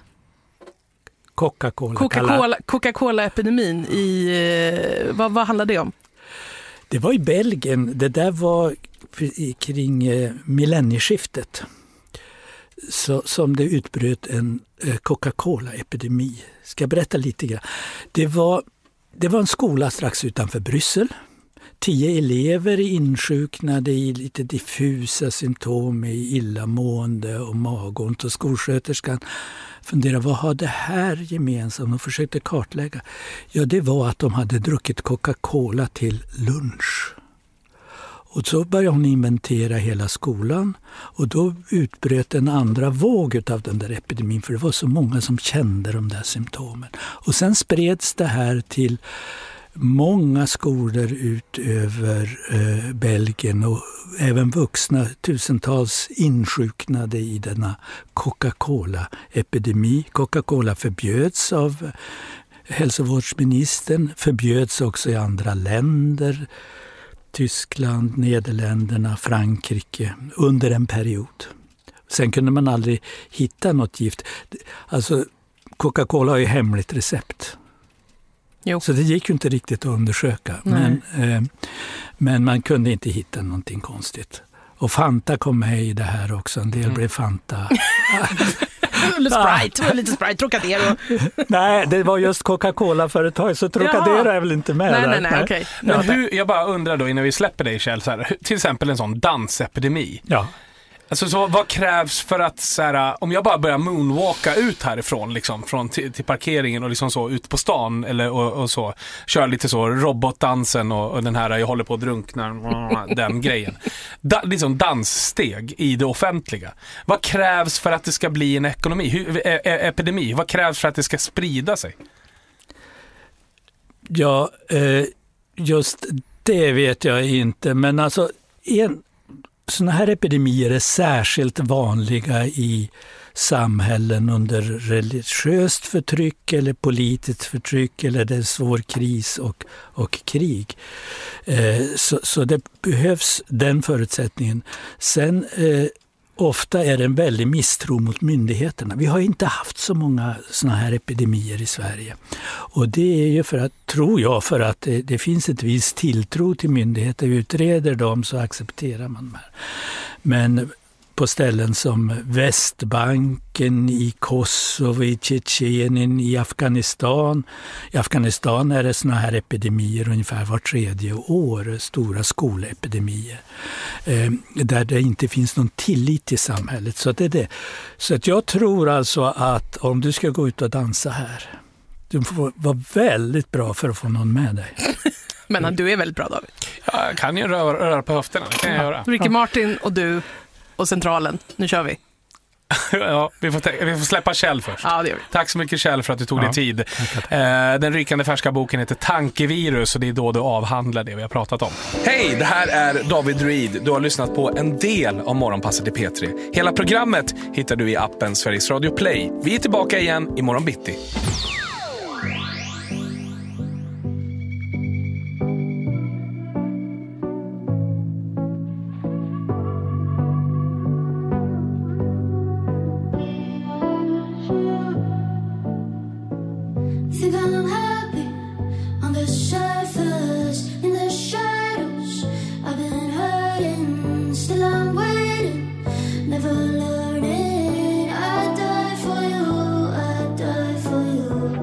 Coca-Cola-epidemin vad handlar det om? Det var i Belgien, det där var kring millennieskiftet som det utbröt en Coca-Cola-epidemi. Ska jag berätta lite grann? Det var en skola strax utanför Bryssel. 10 elever insjuknade i lite diffusa symptom i illamående och magont. Och skolsköterskan funderade, vad har det här gemensamt? Och försökte kartlägga. Ja, det var att de hade druckit Coca-Cola till lunch. Och så började hon inventera hela skolan och då utbröt en andra våg av den där epidemin, för det var så många som kände de där symptomen. Och sen spreds det här till många skolor ut över Belgien och även vuxna, tusentals insjuknade i denna Coca-Cola-epidemi. Coca-Cola förbjöds av hälsovårdsministern, förbjöds också i andra länder. Tyskland, Nederländerna, Frankrike under en period. Sen kunde man aldrig hitta något gift. Alltså Coca-Cola har ju hemligt recept. Jo. Så det gick ju inte riktigt att undersöka. Men man kunde inte hitta någonting konstigt. Och Fanta kom med i det här också. En del blev Fanta. Lite Sprite, Trocadero. Nej, det var just Coca-Cola-företag, så Trocadero är väl inte med. Nej, okej. Men jag bara undrar då innan vi släpper dig, Kjell, så här, till exempel en sån dansepidemi. Ja. Alltså, så vad krävs för att så här, om jag bara börjar moonwalka ut härifrån liksom, från till parkeringen och liksom så ut på stan eller och så kör lite så robotdansen och den här jag håller på att drunkna den grejen. Liksom danssteg i det offentliga. Vad krävs för att det ska bli en epidemi? Vad krävs för att det ska sprida sig? Ja, just det vet jag inte, men alltså såna här epidemier är särskilt vanliga i samhällen under religiöst förtryck eller politiskt förtryck eller det är svår kris och krig. Så det behövs den förutsättningen. Sen ofta är det en väldig misstro mot myndigheterna. Vi har inte haft så många såna här epidemier i Sverige. Och det är ju för att det finns ett visst tilltro till myndigheter. Utreder dem så accepterar man det. Men på ställen som Västbanken, i Kosovo, i Tjetjenien, i Afghanistan. I Afghanistan är det såna här epidemier ungefär var 3:e år, stora skolepidemier. Där det inte finns någon tillit till samhället. Så det är det. Så att jag tror alltså att om du ska gå ut och dansa här, du får vara väldigt bra för att få någon med dig. Men du är väldigt bra, David. Jag kan ju röra på höfterna, det kan jag göra. Ricky Martin och du och centralen, nu kör vi. Ja, vi får släppa Kjell först. Ja, det gör vi. Tack så mycket Kjell för att du tog dig tid. Den rykande färska boken heter Tankevirus och det är då du avhandlar det vi har pratat om. Hej, det här är David Reed. Du har lyssnat på en del av Morgonpasset i P3. Hela programmet hittar du i appen Sveriges Radio Play. Vi är tillbaka igen imorgon bitti. Think I'm happy on the surface, in the shadows. I've been hurting, still I'm waiting, never learning. I die for you, I die for you.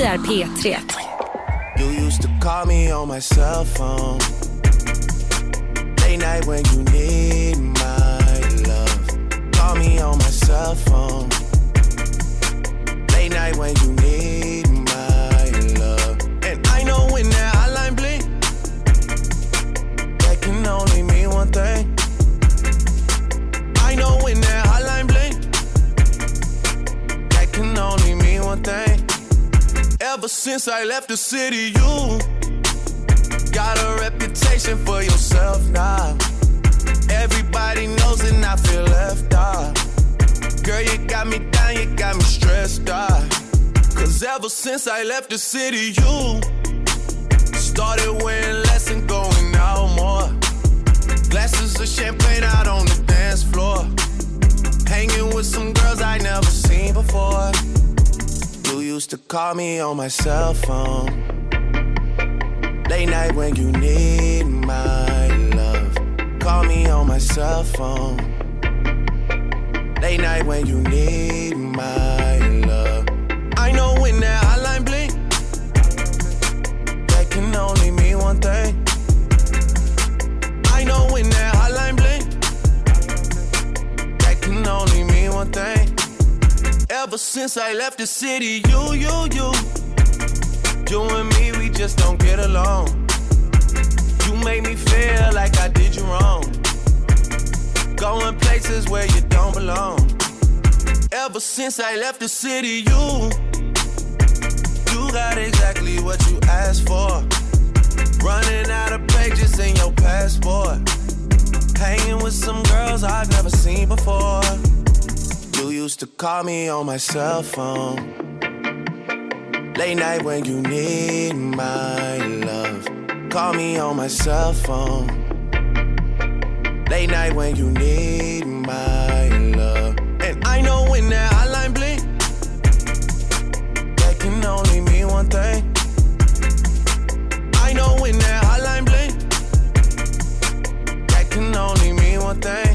är P3. You used to call me on my cell phone. Late night when you need my love. Call me on my cell phone. Late night when you need my love. And I know when that hotline blink, that can only mean one thing. I know when that hotline blink, that can only mean one thing. Ever since I left the city, you got a reputation for yourself now. Everybody knows and I feel left out. Girl, you got me down, you got me stressed out. Cause ever since I left the city, you started wearing less and going out more. Glasses of champagne out on the dance floor. Hanging with some girls I never seen before. You used to call me on my cell phone. Late night when you need my love. Call me on my cell phone. Late night when you need my love. I know when that hotline blink, that can only mean one thing. I know when that hotline blink, that can only mean one thing. Ever since I left the city, you and me, we just don't get along. You made me feel like I did you wrong. Going places where you don't belong. Ever since I left the city, you got exactly what you asked for. Running out of pages in your passport. Hanging with some girls I've never seen before. You used to call me on my cell phone. Late night when you need my love. Call me on my cell phone. Late night when you need my love. And I know when that hotline blink, that can only mean one thing. I know when that hotline blink, that can only mean one thing.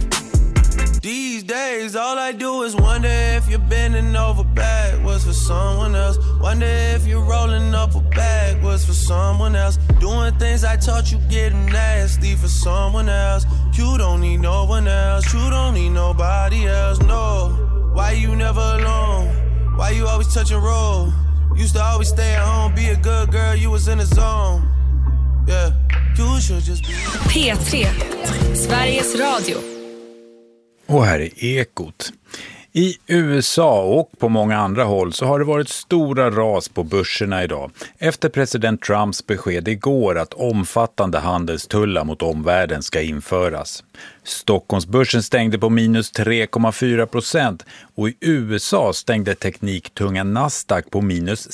These days all I do is wonder if you're bending over backwards for someone else. Wonder if you're rolling up a backwards for someone else. Doing things I taught you getting nasty for someone else. You don't need no one else. You don't need nobody else, no. Why you never alone? Why you always touch and roll? Used to always stay at home, be a good girl, you was in the zone. Yeah, you should just be... P3, Sveriges Radio. Och här är Ekot. I USA och på många andra håll så har det varit stora ras på börserna idag efter president Trumps besked igår att omfattande handelstullar mot omvärlden ska införas. Stockholmsbörsen stängde på minus 3,4% och i USA stängde tekniktunga Nasdaq på minus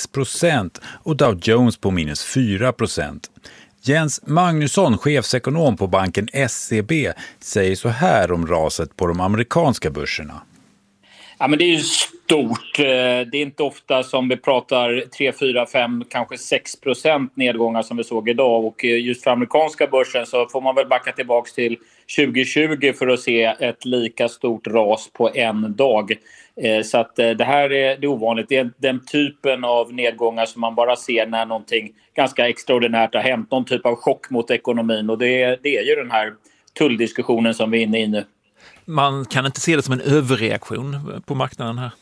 6% och Dow Jones på minus 4%. Jens Magnusson, chefsekonom på banken SEB, säger så här om raset på de amerikanska börserna. Ja, men det är ju stort. Det är inte ofta som vi pratar 3, 4, 5, kanske 6% nedgångar som vi såg idag. Och just för amerikanska börsen så får man väl backa tillbaka till 2020 för att se ett lika stort ras på en dag. Så att det här är ovanligt. Det är den typen av nedgångar som man bara ser när någonting ganska extraordinärt har hänt. Någon typ av chock mot ekonomin. Och det är ju den här tulldiskussionen som vi är inne i nu. Man kan inte se det som en överreaktion på marknaden här.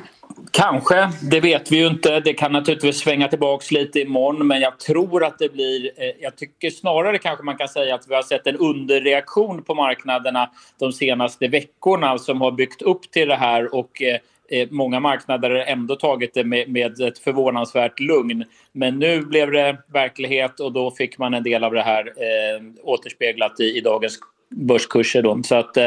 Kanske, det vet vi ju inte. Det kan naturligtvis svänga tillbaka lite imorgon, men jag tror att det blir... Jag tycker snarare kanske man kan säga att vi har sett en underreaktion på marknaderna de senaste veckorna som har byggt upp till det här och många marknader har ändå tagit det med ett förvånansvärt lugn. Men nu blev det verklighet och då fick man en del av det här återspeglat i dagens börskurser då. Så att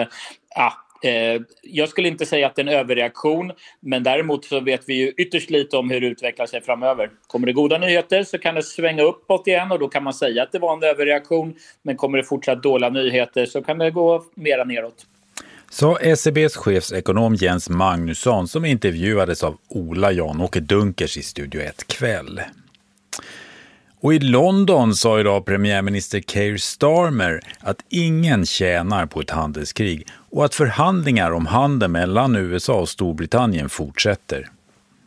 jag skulle inte säga att det är en överreaktion, men däremot så vet vi ju ytterst lite om hur det utvecklar sig framöver. Kommer det goda nyheter så kan det svänga uppåt igen och då kan man säga att det var en överreaktion, men kommer det fortsatt dåliga nyheter så kan det gå mera neråt. Så SEBs chefsekonom Jens Magnusson som intervjuades av Ola Jan-Åke Dunkers i Studio 1 kväll. Och i London sa idag premiärminister Keir Starmer att ingen tjänar på ett handelskrig och att förhandlingar om handel mellan USA och Storbritannien fortsätter.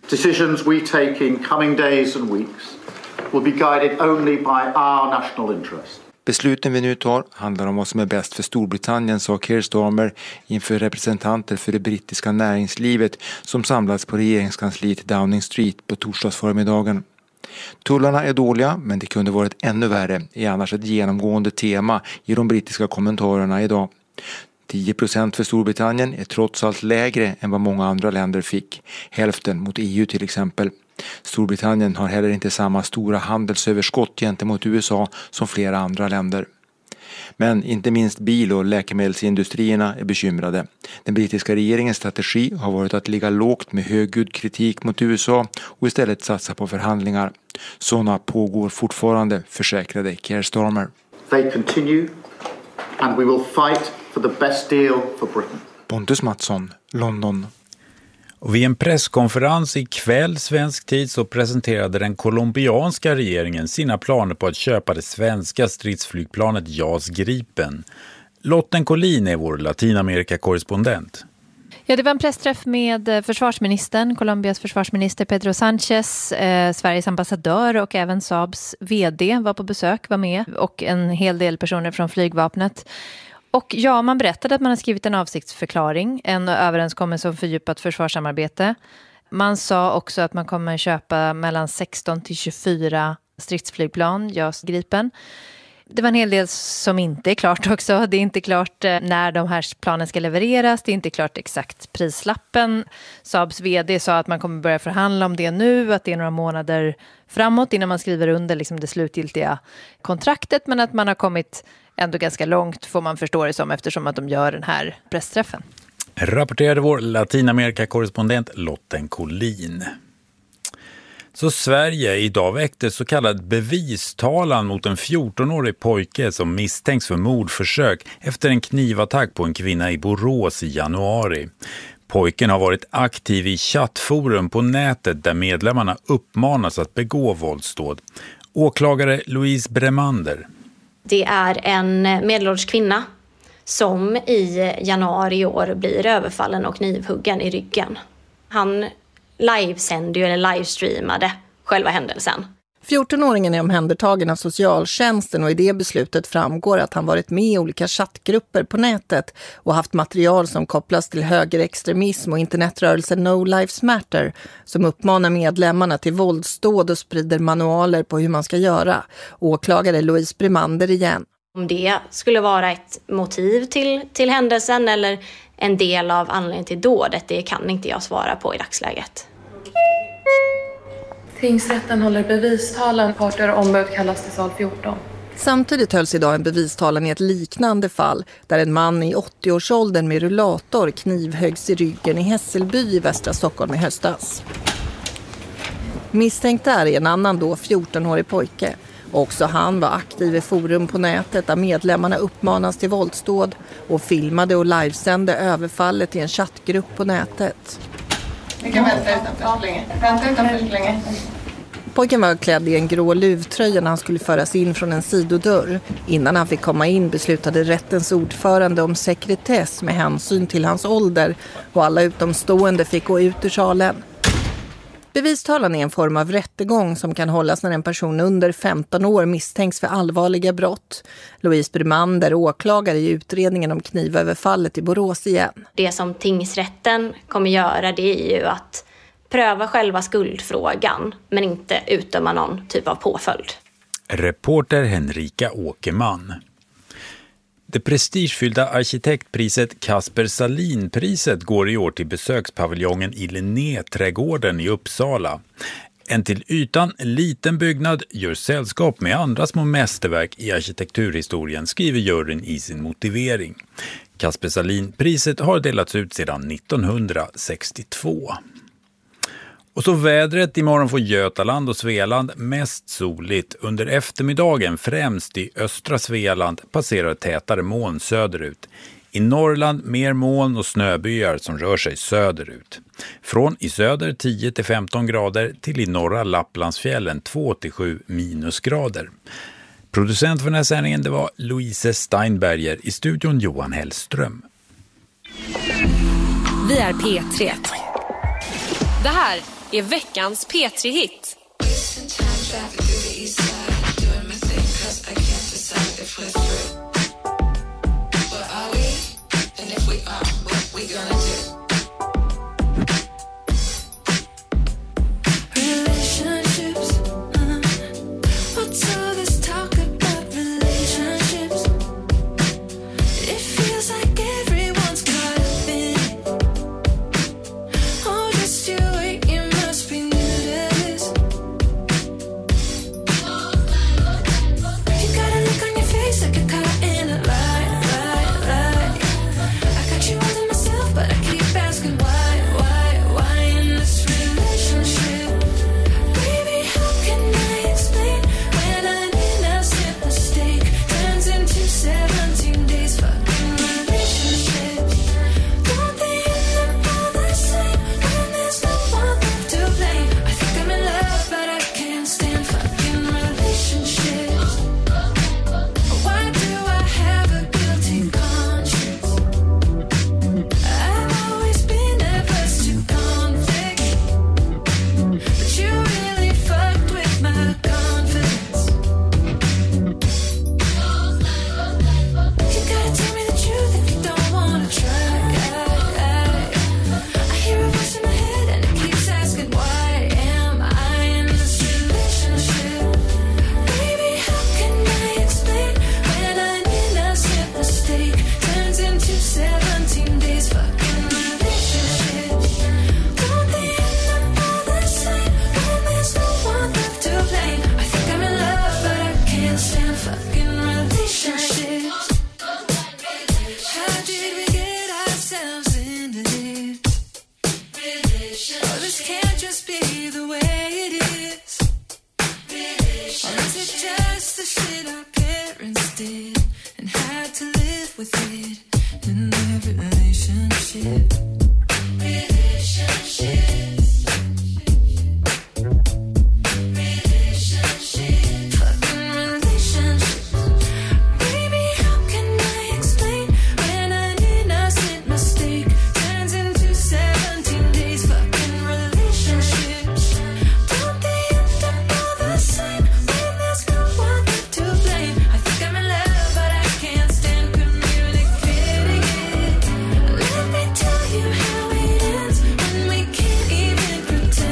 Decisions we take in coming days and weeks will be guided only by our national interest. Besluten vi nu tar handlar om vad som är bäst för Storbritannien, sa Keir Starmer inför representanter för det brittiska näringslivet som samlats på regeringskansliet Downing Street på torsdagsförmiddagen. Tullarna är dåliga, men det kunde varit ännu värre, är annars ett genomgående tema i de brittiska kommentarerna idag. 10% för Storbritannien är trots allt lägre än vad många andra länder fick, hälften mot EU till exempel. Storbritannien har heller inte samma stora handelsöverskott gentemot USA som flera andra länder. Men inte minst bil- och läkemedelsindustrierna är bekymrade. Den brittiska regeringens strategi har varit att ligga lågt med högljudd kritik mot USA och istället satsa på förhandlingar. Sådana pågår fortfarande, försäkrade Keir Starmer. They continue and we will fight for the best deal for Britain. Pontus Mattsson, London. Och vid en presskonferens ikväll svensk tid så presenterade den colombianska regeringen sina planer på att köpa det svenska stridsflygplanet JAS Gripen. Lotten Collin är vår Latinamerika-korrespondent. Ja, det var en pressträff med försvarsministern, Colombias försvarsminister Pedro Sánchez, Sveriges ambassadör och även Saabs vd var på besök, var med, och en hel del personer från flygvapnet. Och ja, man berättade att man har skrivit en avsiktsförklaring, en överenskommelse om fördjupat försvarssamarbete. Man sa också att man kommer köpa mellan 16 till 24 stridsflygplan, JAS Gripen. Det var en hel del som inte är klart också. Det är inte klart när de här planen ska levereras. Det är inte klart exakt prislappen. Saabs vd sa att man kommer börja förhandla om det nu. Att det är några månader framåt innan man skriver under liksom det slutgiltiga kontraktet. Men att man har kommit ändå ganska långt, får man förstå det som, eftersom att de gör den här pressträffen. Rapporterade vår Latinamerika-korrespondent Lotten Collin. Så Sverige idag väckte så kallad bevistalan mot en 14-årig pojke som misstänks för mordförsök efter en knivattack på en kvinna i Borås i januari. Pojken har varit aktiv i chattforum på nätet där medlemmarna uppmanas att begå våldsdåd. Åklagare Louise Bremander. Det är en medelålders kvinna som i januari i år blir överfallen och knivhuggen i ryggen. Han livestreamade själva händelsen. 14-åringen är omhändertagen av socialtjänsten och i det beslutet framgår att han varit med i olika chattgrupper på nätet och haft material som kopplas till högerextremism och internetrörelsen No Lives Matter som uppmanar medlemmarna till våldsdåd och sprider manualer på hur man ska göra. Åklagare Louise Bremander igen. Om det skulle vara ett motiv till händelsen eller en del av anledningen till dådet, det kan inte jag svara på i dagsläget. Tingsrätten håller bevistalan. Parter och ombud kallas till sal 14. Samtidigt hölls idag en bevistalan i ett liknande fall där en man i 80-årsåldern med rullator knivhöggs i ryggen i Hässelby i västra Stockholm i höstas. Misstänkt är en annan då 14-årig pojke. Också han var aktiv i forum på nätet där medlemmarna uppmanas till våldsdåd och filmade och livesände överfallet i en chattgrupp på nätet. Vi kan vänta utanför så länge. Vänta utanför så länge. Pojken var klädd i en grå luvtröja när han skulle föras in från en sidodörr. Innan han fick komma in beslutade rättens ordförande om sekretess med hänsyn till hans ålder och alla utomstående fick gå ut ur salen. Bevistalan är en form av rättegång som kan hållas när en person under 15 år misstänks för allvarliga brott. Louise Bremander, åklagare i utredningen om knivöverfallet i Borås igen. Det som tingsrätten kommer göra, det är ju att pröva själva skuldfrågan men inte utdöma någon typ av påföljd. Reporter Henrika Åkerman. Det prestigefyllda arkitektpriset Kasper Sahlin-priset går i år till besökspaviljongen i Linné-trädgården i Uppsala. En till ytan liten byggnad gör sällskap med andra små mästerverk i arkitekturhistorien, skriver juryn i sin motivering. Kasper Sahlin-priset har delats ut sedan 1962. Och så vädret, imorgon får Götaland och Svealand mest soligt. Under eftermiddagen främst i östra Svealand passerar tätare moln söderut. I Norrland mer moln och snöbyar som rör sig söderut. Från i söder 10-15 grader till i norra Lapplandsfjällen 2-7 minusgrader. Producent för den här sändningen det var Louise Steinberger, i studion Johan Hellström. Vi är P3. Det här är veckans P3-hit.